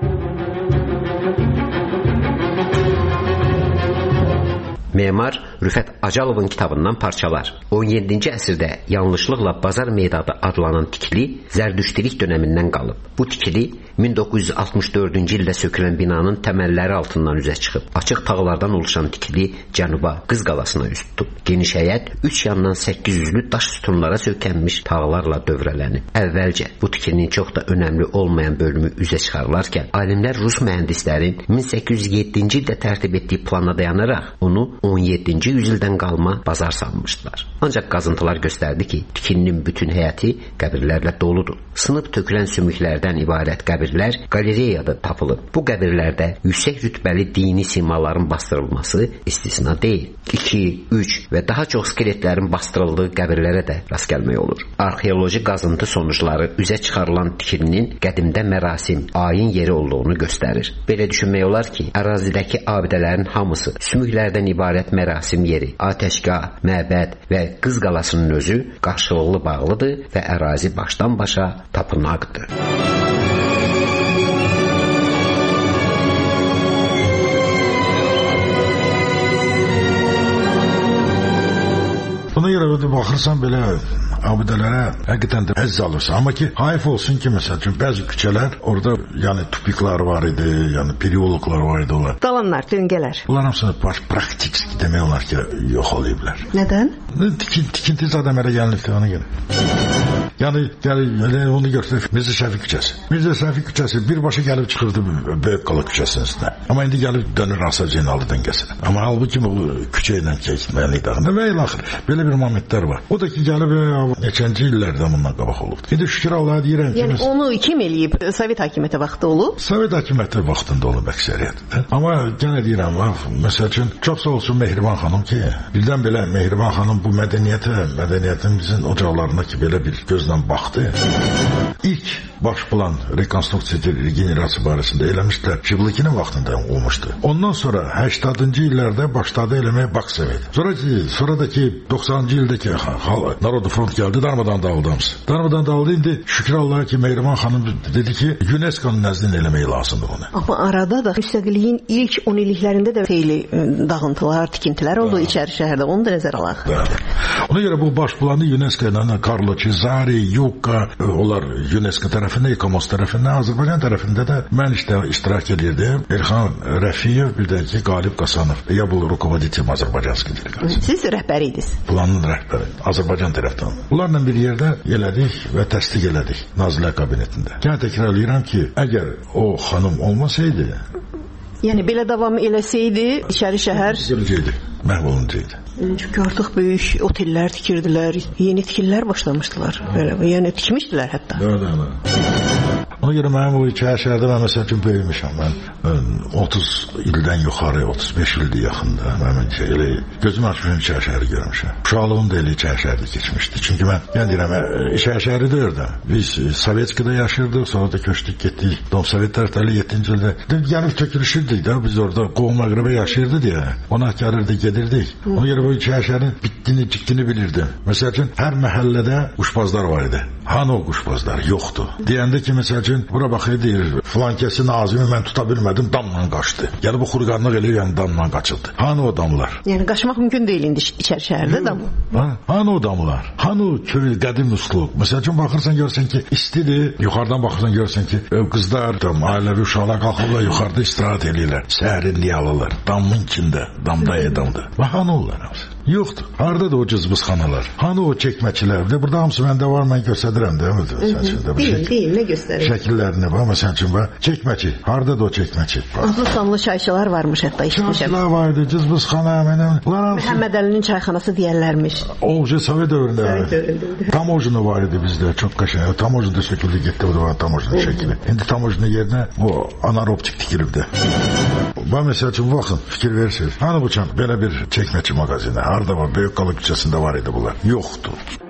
S16: Memar Rüfət Acalovun kitabından parçalar. 17-ci əsrdə yanlışlıqla Bazar meydanı adlanan tikili Zərdüştilik dönəmindən qalıb. Bu tikili 1964-cü ildə sökülən binanın təməlləri altından üzə çıxıb. Açıq tağlardan oluşan tikili cənuba Qız qalasına üz tutub. Geniş həyət 3 yandan 800-lü daş sütunlara sökənmiş tağlarla dövrələnib. Əvvəlcə bu tikilinin çox da önəmli olmayan bölümü üzə çıxarılarkən alimlər Rus mühəndislərin 1807-ci ildə tərtib etdiyi plana dayanaraq onu 17-ci yüzildən qalma bazar sanmışdılar. Ancaq qazıntılar göstərdi ki, tikilinin bütün həyəti qəbirlərlə doludur. Sınıb tökülən sümüklərdən ibarət qəbirlər qalereyada tapılıb. Bu qəbirlərdə yüksək rütbəli dini simaların bastırılması istisna deyil. 2, 3 və daha çox skeletlərin bastırıldığı qəbirlərə də rast gəlmək olur. Arxeoloji qazıntı sonuçları üzə çıxarılan tikilinin qədimdə mərasim, ayin yeri olduğunu göstərir. Belə düşünmək olar ki, ərazidəki abidələrin hamısı sümüklərdən ibarət mərasim yeri, atəşgah, məbəd və Qız qalasının özü qarşılıqlı bağlıdır və ərazi başdan başa tapınaqdır.
S14: baxırsan belə abidələrə həqiqətən də əzz alırsan. Amma ki, hayf olsun ki, məsəl üçün bəzi küçələr orada yəni tupiklər var idi, yəni periologlar var idi onlar.
S6: Dalanlar, döngələr.
S14: Bunlar hamısını praktik demək olar ki, yox olayıblar.
S6: Nədən?
S14: Tikinti zaten mənə gəlmişdi ona görə. Yəni onu götürür Mirzə Şəfiq küçəsi. Mirzə Şəfiq küçəsi birbaşa gəlib çıxırdı Böyük Qala küçəsinin üstünə. Amma indi gəlib dönür Asaf Zeynalov döngəsinə. Amma halbuki bu küçə ilə keçməli idi. Və ilaxır belə bir momentlər var. O da ki gəlib neçənci illərdən bundan qabaq olub. İndi şükür Allah'a deyirəm ki,
S6: yəni onu kim eləyib? Sovet hakimiyyəti vaxtı olub?
S14: Sovet hakimiyyəti vaxtında olub əksəriyyətdə. Amma yenə deyirəm, məsəl üçün çox sağ olsun Mehriban xanım ki, birdən belə Mehriban xanım bu mədəniyyətimizin ocaqlarına ki belə bir gözlə baxdı. İlk baş plan rekonstruksiya regenerasiya barəsində eləmişdilər. Şiblikinin vaxtında olmuşdu. Ondan sonra 80-cı illərdə başladı eləməyə Baksovet. Sonradakı 90-cı ildəki Narodu Front gəldi, darmadan dağıldı hamısı. Darmadan dağıldı, indi şükür Allah'a ki Mehriban xanım dedi ki UNESCO-nun nəzdində eləmək lazımdır onu.
S6: Amma arada da müstəqilliyin ilk 10 illiklərində də xeyli dağıntılar, tikintilər oldu içəri şəhərdə. Onu da nəzərə alaq.
S14: Ona görə bu baş planı UNESCO ilə Carlo Cesari, Yucca, onlar UNESCO tərəfində, İKOMOS tərəfində, Azərbaycan tərəfində də mən iştirak edirdim. Elxan Rəfiyev, bir də ki Qalib Qasanov. Ya bu rukovodитель Azərbaycanski delegasiya.
S6: Siz rəhbəri idiniz.
S14: Planın rəhbəri Azərbaycan tərəfdən. Bunlarla bir yerdə elədik və təsdiq elədik Nazirlər Kabinetində. Yenə təkrarlayıram ki, əgər o xanım olmasaydı,
S6: yəni belə davam eləsəydi, içəri şəhər
S14: məhv olunacaqdı.
S6: Çünki artıq böyük otellər tikirdilər, yeni tikililər başlamışdılar. Yəni tikmişdilər hətta.
S14: Ona görə mənim o içəri şəhərdə mən məsəl üçün böyümüşəm. Mən 30 ildən yuxarı, 35 ildir yaxında. Mən elə gözüm açmışım içəri şəhəri görmüşəm. Uşaqlığım da elə içəri şəhərdə keçmişdi. Çünki mən deyirəm, içəri şəhəri də orada. Biz Sovetskidə yaşırdıq, sonra da köçdük, getdik. Dom Sovet tərəfləri 7-ci ildə gəlib tökülüşürdük də. Biz orada qovma qırıbə yaşayırdı deyə. Ona gəlirdik, gedirdik. Ona görə bu içəri şəhərin bitdiyini, cikdini bilirdim. Məsəl üçün hər məhəllədə quşbazlar var idi. Hanı o quşbazlar? Yoxdur. Deyəndə ki, məsəl üçün bura baxır deyir, filan kəsin ağzını mən tuta bilmədim, damla qaçdı. Yəni bu xurqanlıq eləyir, yəni damla qaçıldı. Hanı o damlar?
S6: Yəni qaçmaq mümkün deyil indi içəri şəhərdə damla.
S14: Hanı o damlar? Hanı o qədim üslub? Məsəl üçün baxırsan görsən ki, istidir. Yuxarıdan baxırsan görsən ki, qızlar, ailəvi uşaqlar qalxırlar, yuxarıda istirahət eləyirlər. Səhərinliyi alırlar. Damın içində, damda. Və hanı onlar hamısı? Yoxdur. Harada da o cızbızxanalar? Hanı o çəkməkçilər? Burada hamısı məndə var, mən göstərirəm də.
S6: Deyil, nə göstərir?
S14: Şəkillərini var, məsəl üçün var. Çəkməçi. Harada da o çəkməçi?
S6: Adlı sanlı çayçılar varmış hətta işmişəm.
S14: Çayçılar vardı, cızbızxana.
S6: Məhəmməd Əlinin çayxanası deyərlərmiş.
S14: O, Sovet dövründə. Tamojna var idi bizdə, çox qəşəng. Tamojna da söküldü, getdi, o da var Tamojna şəkili. İndi Tamojna yerinə bu anaeroptik tikilibdir. Ben mesela için bakın fikir verirsiniz. Hani bu çan böyle bir çekmeci magazini. Harada var? Böyük Qala küçəsində var idi bunlar. Yoktu.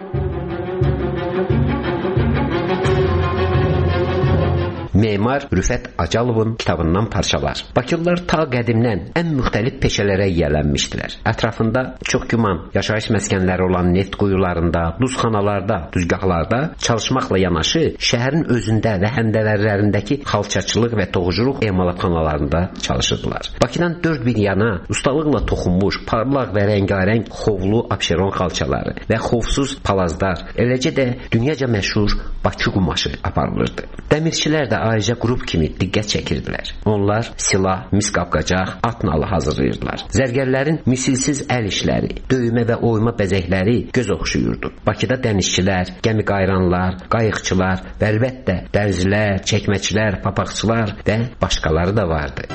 S16: Memar Rüfət Acalovun kitabından parçalar. Bakılılar ta qədimdən ən müxtəlif peşələrə yiyələnmişdilər. Ətrafında çox güman yaşayış məskənləri olan neft quyularında, duzxanalarda, düzgahlarda çalışmaqla yanaşı şəhərin özündə və həndəvərlərindəki xalçaçılıq və toxuculuq emalatxanalarında çalışırdılar. Bakıdan 4 bir yana ustalıqla toxunmuş, parlaq və rəngarəng xovlu Abşeron xalçaları və xovsuz palazlar, eləcə də dünyaca məşhur Bakı qumaşı aparılırdı. Dəmirçilər də ayrıca qrup kimi diqqət çəkirdilər. Onlar silah, mis qapqacaq, at nalı hazırlayırdılar. Zərgərlərin misilsiz əl işləri, döymə və oyma bəzəkləri göz oxşuyurdu. Bakıda dənizçilər, gəmi qayranlar, qayıqçılar və əlbəttə dərzilər, çəkməçilər, papaqçılar və başqaları da vardı.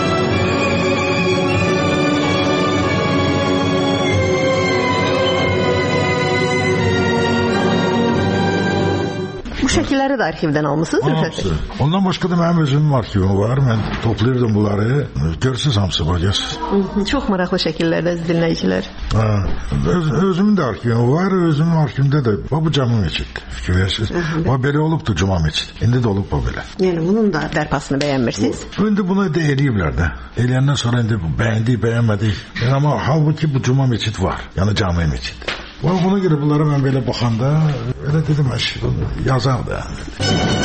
S6: Bu şəkilləri də arxivdən almısınız, Rüfət bəy?
S14: Ondan başqa da mənim özümün arxivim var. Mən toplayırdım bunları. Görürsünüz hamısı var.
S6: Çox maraqlı şəkillərdə dinləyicilər.
S14: Özümün də arxivim var. Özümün arxivimdə də bu cami meçid. Fikir verirsiniz. Belə olubdu cuma meçid. İndi də olub bu belə.
S6: Yəni bunun da bərpasını bəyənmirsiniz?
S14: İndi bunu da eləyiblər də. Eləyəndən sonra indi bəyəndik, bəyənmədik. Amma halbuki bu cuma meçid var. Yəni cami meçid. Buna görə bunlara mən belə baxanda elə dedim, yazar da.
S6: Baxın,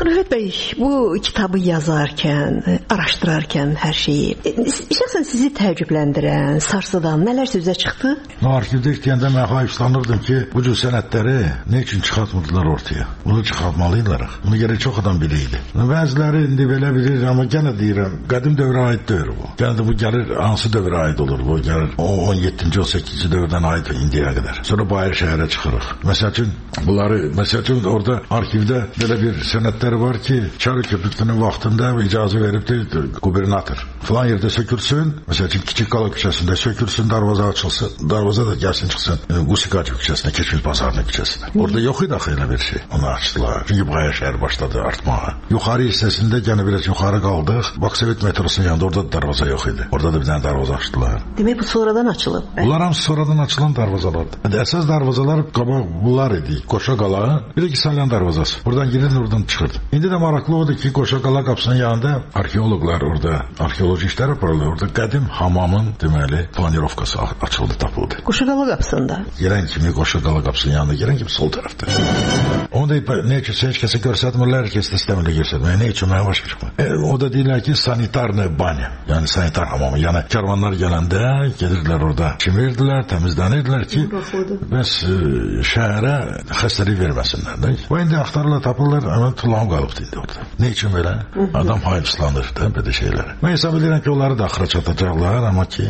S6: Rüfət bəy, bu kitabı yazarkən, araşdırarkən hər şeyi, şəxsən sizi təəccübləndirən, sarsıdan nələr sözə çıxdı?
S14: Arxivdə işləyəndə mən hayıflanırdım ki, bu cür sənədləri nə üçün çıxartmırdılar ortaya? Bunu çıxartmalıydılar. Bunu gərək çox adam bilirdi. Bəziləri indi belə bilir, amma gənə deyirəm, qədim dövrə aid deyil bu. Gənə də bu gəlir, hansı dövrə aid olur? Bu gəlir 17-ci, 18-ci dövrdən aid indiyə qədər. Sonra Bayır şəhərə çıxırıq. Məsəl üçün orada arxivdə belə bir sənədlər var ki, Çarı köprüsünün vaxtında icazə veribdir qubernator. Falan yerdə sökürsün, məsəl üçün Kiçik Qala küçəsində sökürsün, darvaza açılsın, darvaza da gəlsin çıxsın Qusikacı küçəsinə, Keçmiş Bazarının küçəsinə. Orada yox idi axı elə bir şey. Onu açdılar. Çünki Bayır şəhər başladı artmağa. Yuxarı hissəsində gənə biraz yuxarı qaldıq. Baksovet metrosunun yanında orada da darvaza yox idi. Orada da bir dənə darvaza açdılar.
S6: Demək bu sonradan açılıb.
S14: Bunlar hamısı sonradan açılan darvazalardır. Əsas darvazalar qabaq bunlar idi. Qoşa Qala, bir də ki Salyan darvazası. Buradan girir, oradan çıxırdı. İndi də maraqlı odur ki, Qoşa Qala qapısının yanında arxeoloqlar orada arxeoloji işlər aparırlar. Orada qədim hamamın deməli planirovkası açıldı, tapıldı.
S6: Qoşa Qala qapısında.
S14: Gələn kimi Qoşa Qala qapısının yanında gələn kimi sol tərəfdə. Onu da nə üçün heç kəsə göstərmirlər, heç kəs də istəmirlər göstərməyə. Nə üçün mənə başa düşmür. O da deyirlər ki, sanitarna banya, yəni sanitar hamamı. Yəni karvanlar gələndə gedirdilər orada, çimirdilər, təmizlənirdilər ki, bəs şəhərə xəstəlik verməsinlər də. O indi axtarırlar, tapırlar, amma tullam qalıbdı indi orada. Nə üçün belə? Adam hayıfslanır da belə şeylərə. Mən hesab edirəm ki, onları da axıra çatacaqlar, amma ki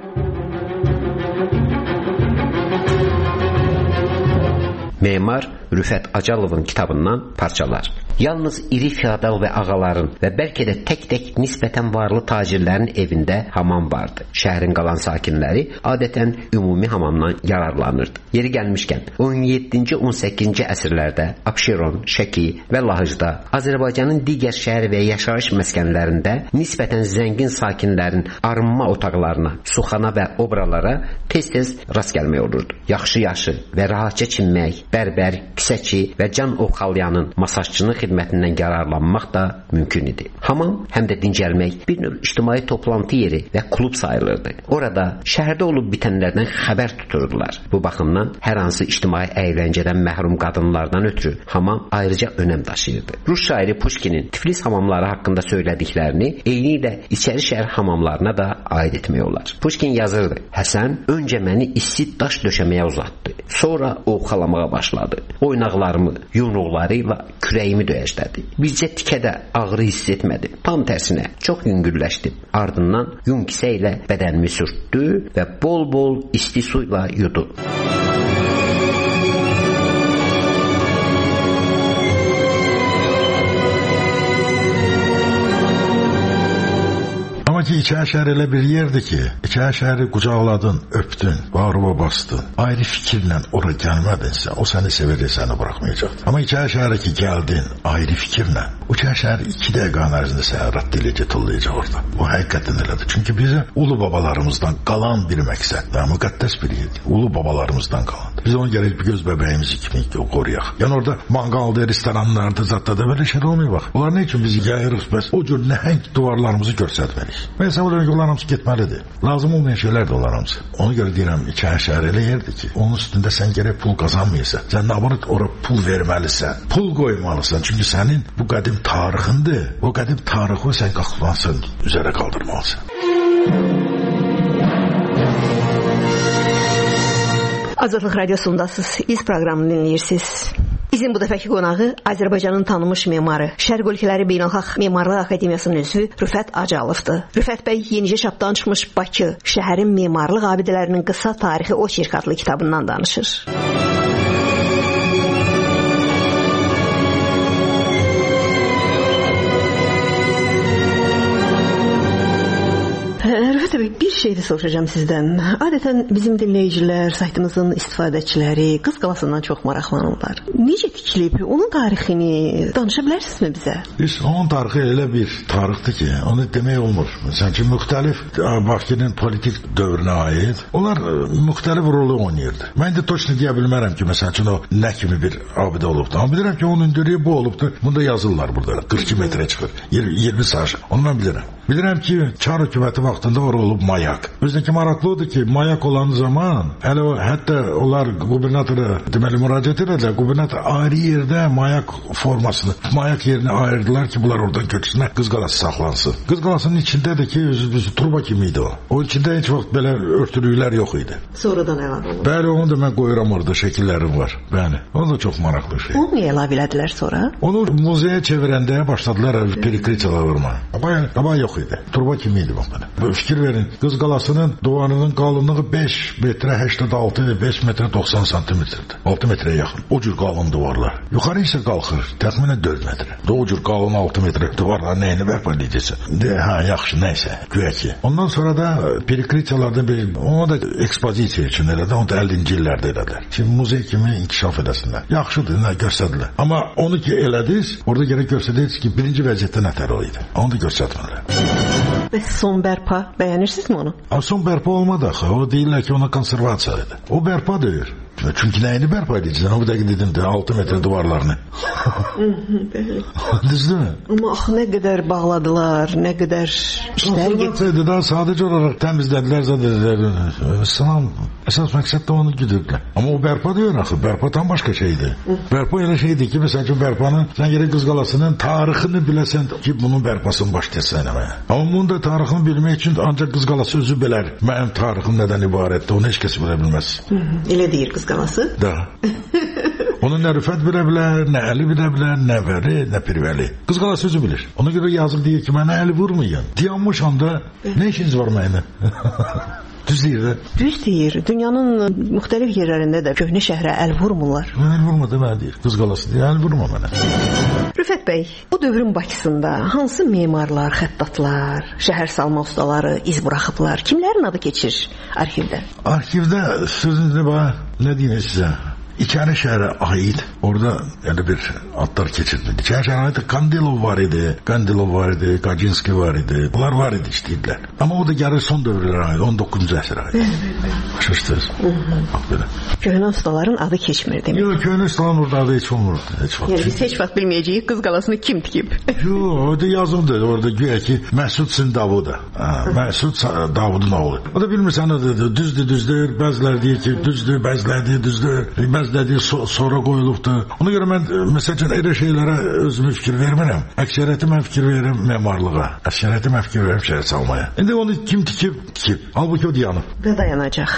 S16: Memar Rüfət Acalovun kitabından parçalar. Yalnız iri feodal və ağaların və bəlkə də tək-tək nisbətən varlı tacirlərin evində hamam vardı. Şəhərin qalan sakinləri adətən ümumi hamamdan yararlanırdı. Yeri gəlmişkən, 17-ci, 18-ci əsrlərdə Abşeron, Şəki və Lahıcda, Azərbaycanın digər şəhər və yaşayış məskənlərində nisbətən zəngin sakinlərin arınma otaqlarına, suxana və obralara tez-tez rast gəlmək olurdu. Yaxşı-yaxşı və rahatca çinmək, bərbər, kisəçi və can ovxalayanın, masajçının xidmətindən yararlanmaq da mümkün idi. Hamam həm də dincəlmək, bir növ ictimai toplantı yeri və klub sayılırdı. Orada şəhərdə olub bitənlərdən xəbər tuturdular. Bu baxımdan hər hansı ictimai əyləncədən məhrum qadınlardan ötürü hamam ayrıca önəm daşıyırdı. Rus şairi Pushkinin Tiflis hamamları haqqında söylədiklərini eyni ilə içəri şəhər hamamlarına da aid etmək olar. Pushkin yazırdı: Həsən öncə məni isti daş döşəməyə uzatdı. Sonra ovxalamağa başladı. Oynaqlarımı, yumruqlarıyla kürəyimi döyəclədi. Bircə tikədə ağrı hiss etmədim. Tam tərsinə çox yüngülləşdim. Ardından yun kisə ilə bədənimi sürtdü və bol-bol isti suyla yudu.
S14: Ki İçəri şəhər elə bir yerdir ki, İçəri şəhəri qucaqladın, öpdün, bağrıma bastın, ayrı fikirlə ora gəlmədinsə, o səni sevəcək, səni buraxmayacaqdır. Amma İçəri şəhərə ki gəldin, ayrı fikirlə, o İçəri şəhəri 2 dəqiqə ərzində səyahət diləcə tullayacaq orada. O həqiqətən elədir. Çünki bizə ulu babalarımızdan qalan bir məqsəd və müqəddəs bir yerdir. Ulu babalarımızdan qalandır. Biz onu gərək bir göz bəbəyimiz kimi qoruyaq. Yəni orada manqalda, restoranlarda, zatda belə şey olmuyor bax. Onlar nə üçün bizi yayırıq, bəs o cür nəhəng divarlarımızı göstərməliyik. Mən hesab edirəm ki, onlar hamısı getməlidir. Lazım olmayan şeylər də onlar hamısı. Ona görə deyirəm, İçəri şəhər elə yerdir ki, onun üstündə sən gərək pul qazanmayırsan. Sən nabanı ora pul verməlisən, pul qoymalısan. Çünki sənin bu qədim tarixindir. O qədim tarixi sən qalxmansın, üzərə qaldırmalısan.
S6: Azadlıq Radiosundasınız, İz proqramını dinləyirsiniz. Bizim bu dəfəki qonağı Azərbaycanın tanınmış memarı, Şərq ölkələri Beynəlxalq Memarlıq Akademiyasının üzvü Rüfət Acalovdur. Rüfət bəy yenicə çapdan çıxmış Bakı, şəhərin memarlıq abidələrinin qısa tarixi oçerk adlı kitabından danışır. Rüfət bəy, bir şey də soruşacağım sizdən. Adətən bizim dinləyicilər, saytımızın istifadəçiləri Qız Qalasından çox maraqlanırlar. Necə tikilib? Onun tarixini danışa bilərsinizmi bizə?
S14: Onun tarixi elə bir tarixdir ki, onu demək olmur. Məsələn ki, müxtəlif Bakının politik dövrünə aid onlar müxtəlif rolu oynayırdı. Mən də точно deyə bilmərəm ki, məsələn ki, o nə kimi bir abidə olubdu. Amma bilirəm ki, onun hündürlüyü bu olubdu. Bunda yazırlar burada. 42 metrə çıxır. 20 saj. Onu mən bilirəm. Bilirəm ki, Çar hökuməti vaxtında ora olub mayak. Özündəki maraqlı odur ki, mayak olan zaman hətta onlar qubernatora deməli müraciət edədilər. Qubernator ayrı yerdə mayak formasını, mayak yerini ayırdılar ki, bunlar oradan köçsünlər, Qız Qalası saxlansın. Qız Qalasının içindədir ki, özü turba kimi idi o. O içində heç vaxt belə örtülüklər yox idi.
S6: Sonradan əlavə olundu.
S14: Bəli, onu da mən qoyuram orada, şəkillərim var. Bəli, o da çox maraqlı şey.
S6: Onu niyə əlavə elədilər sonra?
S14: Onu muzeyə çevirəndə başladılar perikritiyalar vurmağa. Qabaq yox idi. Turba kimi idi bax belə. Fikir verin, Qız Qalasının divarının qalınlığı 5 metrə 86, 5 metrə 90 santimetrdir. 6 metrəyə yaxın. O cür qalın divarlar. Yuxarı isə qalxır, təxminən 4 metrə. O cür qalın 6 metrə divarlar nəyini bərpa edəcəksən? Yaxşı, nəysə, güya ki. Ondan sonra da perikritiyalardan onu da ekspozisiya üçün elədi, onu da 50-ci illərdə elədilər. Şimdi muzey kimi inkişaf edəsinlər. Yaxşıdır, göstərdilər. Amma onu ki elədiniz, orada gərək göstərdiniz ki, birinci vəziyyətdə nətər o idi. Onu da göstərmədilər.
S6: Bəs son bərpa bəyənirsinizmi onu?
S14: Son bərpa olmadı axı. O deyirlər ki, ona konservasiyadır. O bərpa deyir. Çünki nəyini bərpa edəcəksən? O bir dəqiq dedim də 6 metr divarlarını. Düzdürmü?
S6: Amma axı nə qədər bağladılar, nə qədər işlər
S14: getdi. Daha sadəcə olaraq təmizlədilər, zədədilər. Salam, əsas məqsəd də onu güdürdülər. Amma o bərpa deyir axı. Bərpa tam başqa şeydir. Bərpa elə şeydir ki, məsəl üçün bərpanın, sən yerə Qız Qalasının tarixini biləsən ki, bunun bərpasını başlayasan eləməyə. Amma bunun da tarixini bilmək üçün ancaq Qız Qalası özü bilər. Mənim tarixim nədən ibarətdir, onu heç kəs bilə bilməz.
S6: Elə deyir Qız Qalası?
S14: Da. Onun nə Rüfət bilə bilər, nə Əli bilə bilər, nə Vəli, nə Pirvəli. Qız Qalası özü bilir. Ona görə yazıq deyir ki, mənə əli vurmayın. Dayanmış anda nə işiniz var mənə? Düz deyir də.
S6: Düz deyir. Dünyanın müxtəlif yerlərində də köhnə şəhrə əl vurmurlar.
S14: Əl vurmadı mənə deyir. Qız Qalası deyir, əl vurma mənə.
S6: Rüfət bəy, bu dövrün Bakısında hansı memarlar, xəttatlar, şəhər salma ustaları iz buraxıblar? Kimlərin adı keçir arxivdə?
S14: Arxivdə sözünüzü bax, nə deyim sizə? İçəri şəhərə aid orada elə bir adlar keçirdi. İçəri şəhərə aid Kandilov var idi, Kacinski var idi. Bunlar var idi işləyirlər. Amma o da gəlir son dövrlərə aid, 19-cu əsrə aid. Başa-düşdünüz? Bax belə.
S6: Köhnə ustaların adı keçmir demək.
S14: Yox, köhnə ustaların orada adı heç olmur.
S6: Yəni biz heç vaxt bilməyəcəyik Qız Qalasını kim tikib.
S14: Yox, orada yazıldı. Orada güya ki Məsud Sindavuda. Məsud Davudun oğlu. O da bilmirsən düzdür. Bəziləri deyir ki, düzdür, bəziləri deyir düzdür. Bəziləri sonra qoyulubdur. Ona görə mən məsələn elə şeylərə özümü fikir vermirəm. Əksəriyyəti mən fikir verirəm memarlığa. Əksəriyyəti mən fikir verirəm şəhər salmaya. İndi onu kim tikib? Halbuki o dayanıb.
S6: Və dayanacaq.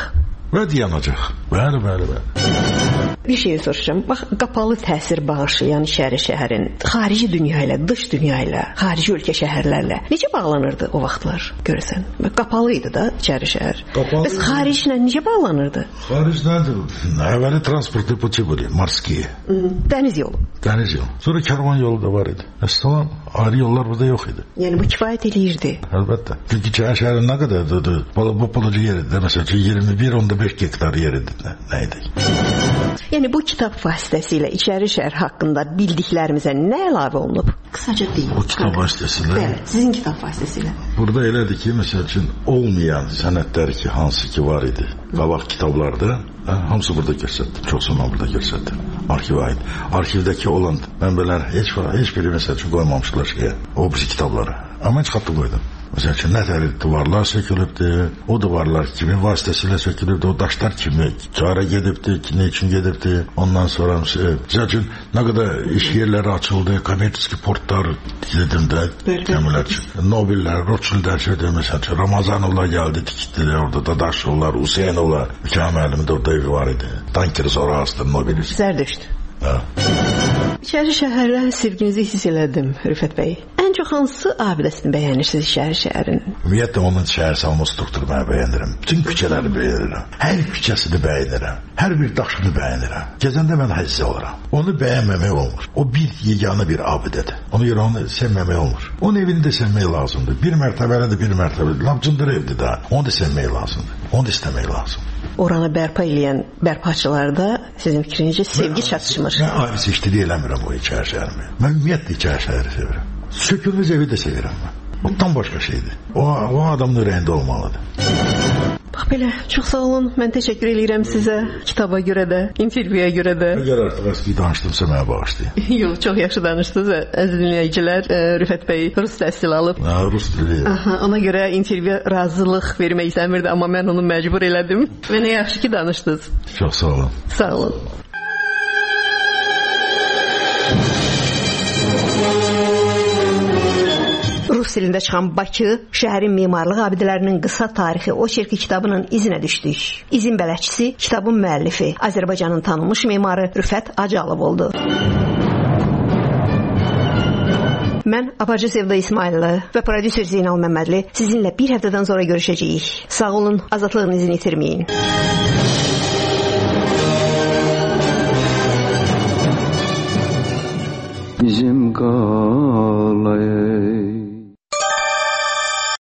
S14: Bəli.
S6: Bir şey soruşacağım. Bax, qapalı təsir bağışlayan şəhərin xarici dünya ilə, dış dünya ilə, xarici ölkə şəhərlərlə necə bağlanırdı o vaxtlar görəsən? Qapalı idi da içəri şəhər. Bəs xariclə necə bağlanırdı?
S14: Xariclə əvvəli transportlu puti были, морские.
S6: Dəniz yolu.
S14: Sonra karvan yolu da var idi. Əssalam, ayrı yollar burada yox idi.
S6: Yəni bu kifayət eləyirdi.
S14: Əlbəttə. Çünki şəhərin nə qədərdir? Bu pulucu yeridir. Məsələn, 21-15 hektar yeridir. Nə idi?
S6: Yəni bu kitab vasitəsilə içəri şəhər haqqında bildiklərimizə nə əlavə olunub? Qısaca deyin.
S14: Bu kitab vasitəsilə?
S6: Bəli, sizin kitab vasitəsilə.
S14: Burada elədir ki, məsəl üçün olmayan sənədlər ki, hansı ki var idi qabaq kitablarda, hamısı burada göstərdim. Çoxsunu burada göstərdim. Arxivə aid. Arxivdəki olan mənbələr heç biri məsəl üçün qoymamışlar şeyə, o birisi kitabları. Amma heç xatlı qoydum. Məsəl üçün, nətər divarlar sökülübdür, o divarlar kimin vasitəsilə sökülübdür, o daşlar kimi çara gedibdir, nə üçün gedibdir, ondan sonra məsəl üçün, nə qədər iş yerləri açıldı, kommersiya portlar dedim də, gəmilər üçün, Nobellər, Rothschildlər söylədi, məsəl üçün, Ramazanovlar gəldi, tikitdilər orada, Dadaşovlar, Hüseynovlar, Hüseyim müəllimin də orada evi var idi, Tanker sonra astır Nobelist.
S6: Zərdüşt. İçəri şəhərlə sevginizi hiss elədim, Rüfət bəy. Ən çox hansı abidəsini bəyənirsiniz içəri şəhərin?
S14: Ümumiyyətlə, onun şəhər salma strukturu mən bəyənirəm. Bütün küçələri bəyənirəm. Hər küçəsini bəyənirəm. Hər bir daşını bəyənirəm. Gəzəndə mən həzzi olaram. Onu bəyənməmək olmur. O bir yeganə bir abidədir. Ona görə onu sevməmək olmur. Onun evini də sevmək lazımdır. Bir mərtəbəlidir, bir mərtəbəlidir. Lapcındır evdir də. Onu da sevmək lazımdır. Onu da istəmək lazımdır.
S6: Oranı bərpa edən bərpaçılarda sizin fikrincə sevgi çatışmır.
S14: Mən ayrı seçdiri eləmirəm o içəri şəhərimi. Mən ümumiyyətlə içəri şəhəri sevirəm. Sökülmüş evi də sevirəm mən. O tam başqa şeydir. O adamın ürəyində olmalıdır.
S6: Bax belə, çox sağ olun. Mən təşəkkür edirəm sizə, kitaba görə də, intervyuya görə də.
S14: Əgər artıq əski danışdımsa mənə bağışlayın.
S6: Yox, çox yaxşı danışdınız. Əziz dinləyicilər, Rüfət bəy rus təhsil alıb.
S14: Rus dili.
S6: Ona görə intervyu razılıq vermək istəmirdi, amma mən onu məcbur elədim. Və nə yaxşı ki danışdınız.
S14: Çox sağ olun.
S6: Sağ olun. Rus dilində çıxan Bakı, şəhərin memarlıq abidələrinin qısa tarixi oçerki kitabının izinə düşdük. İzin bələdçisi, kitabın müəllifi, Azərbaycanın tanınmış memarı Rüfət Acalov oldu. Mən aparıcı Sevda İsmailli və prodüser Zeynal Məmmədli sizinlə bir həftədən sonra görüşəcəyik. Sağ olun, azadlığınızı itirməyin.
S11: Bizim qalaya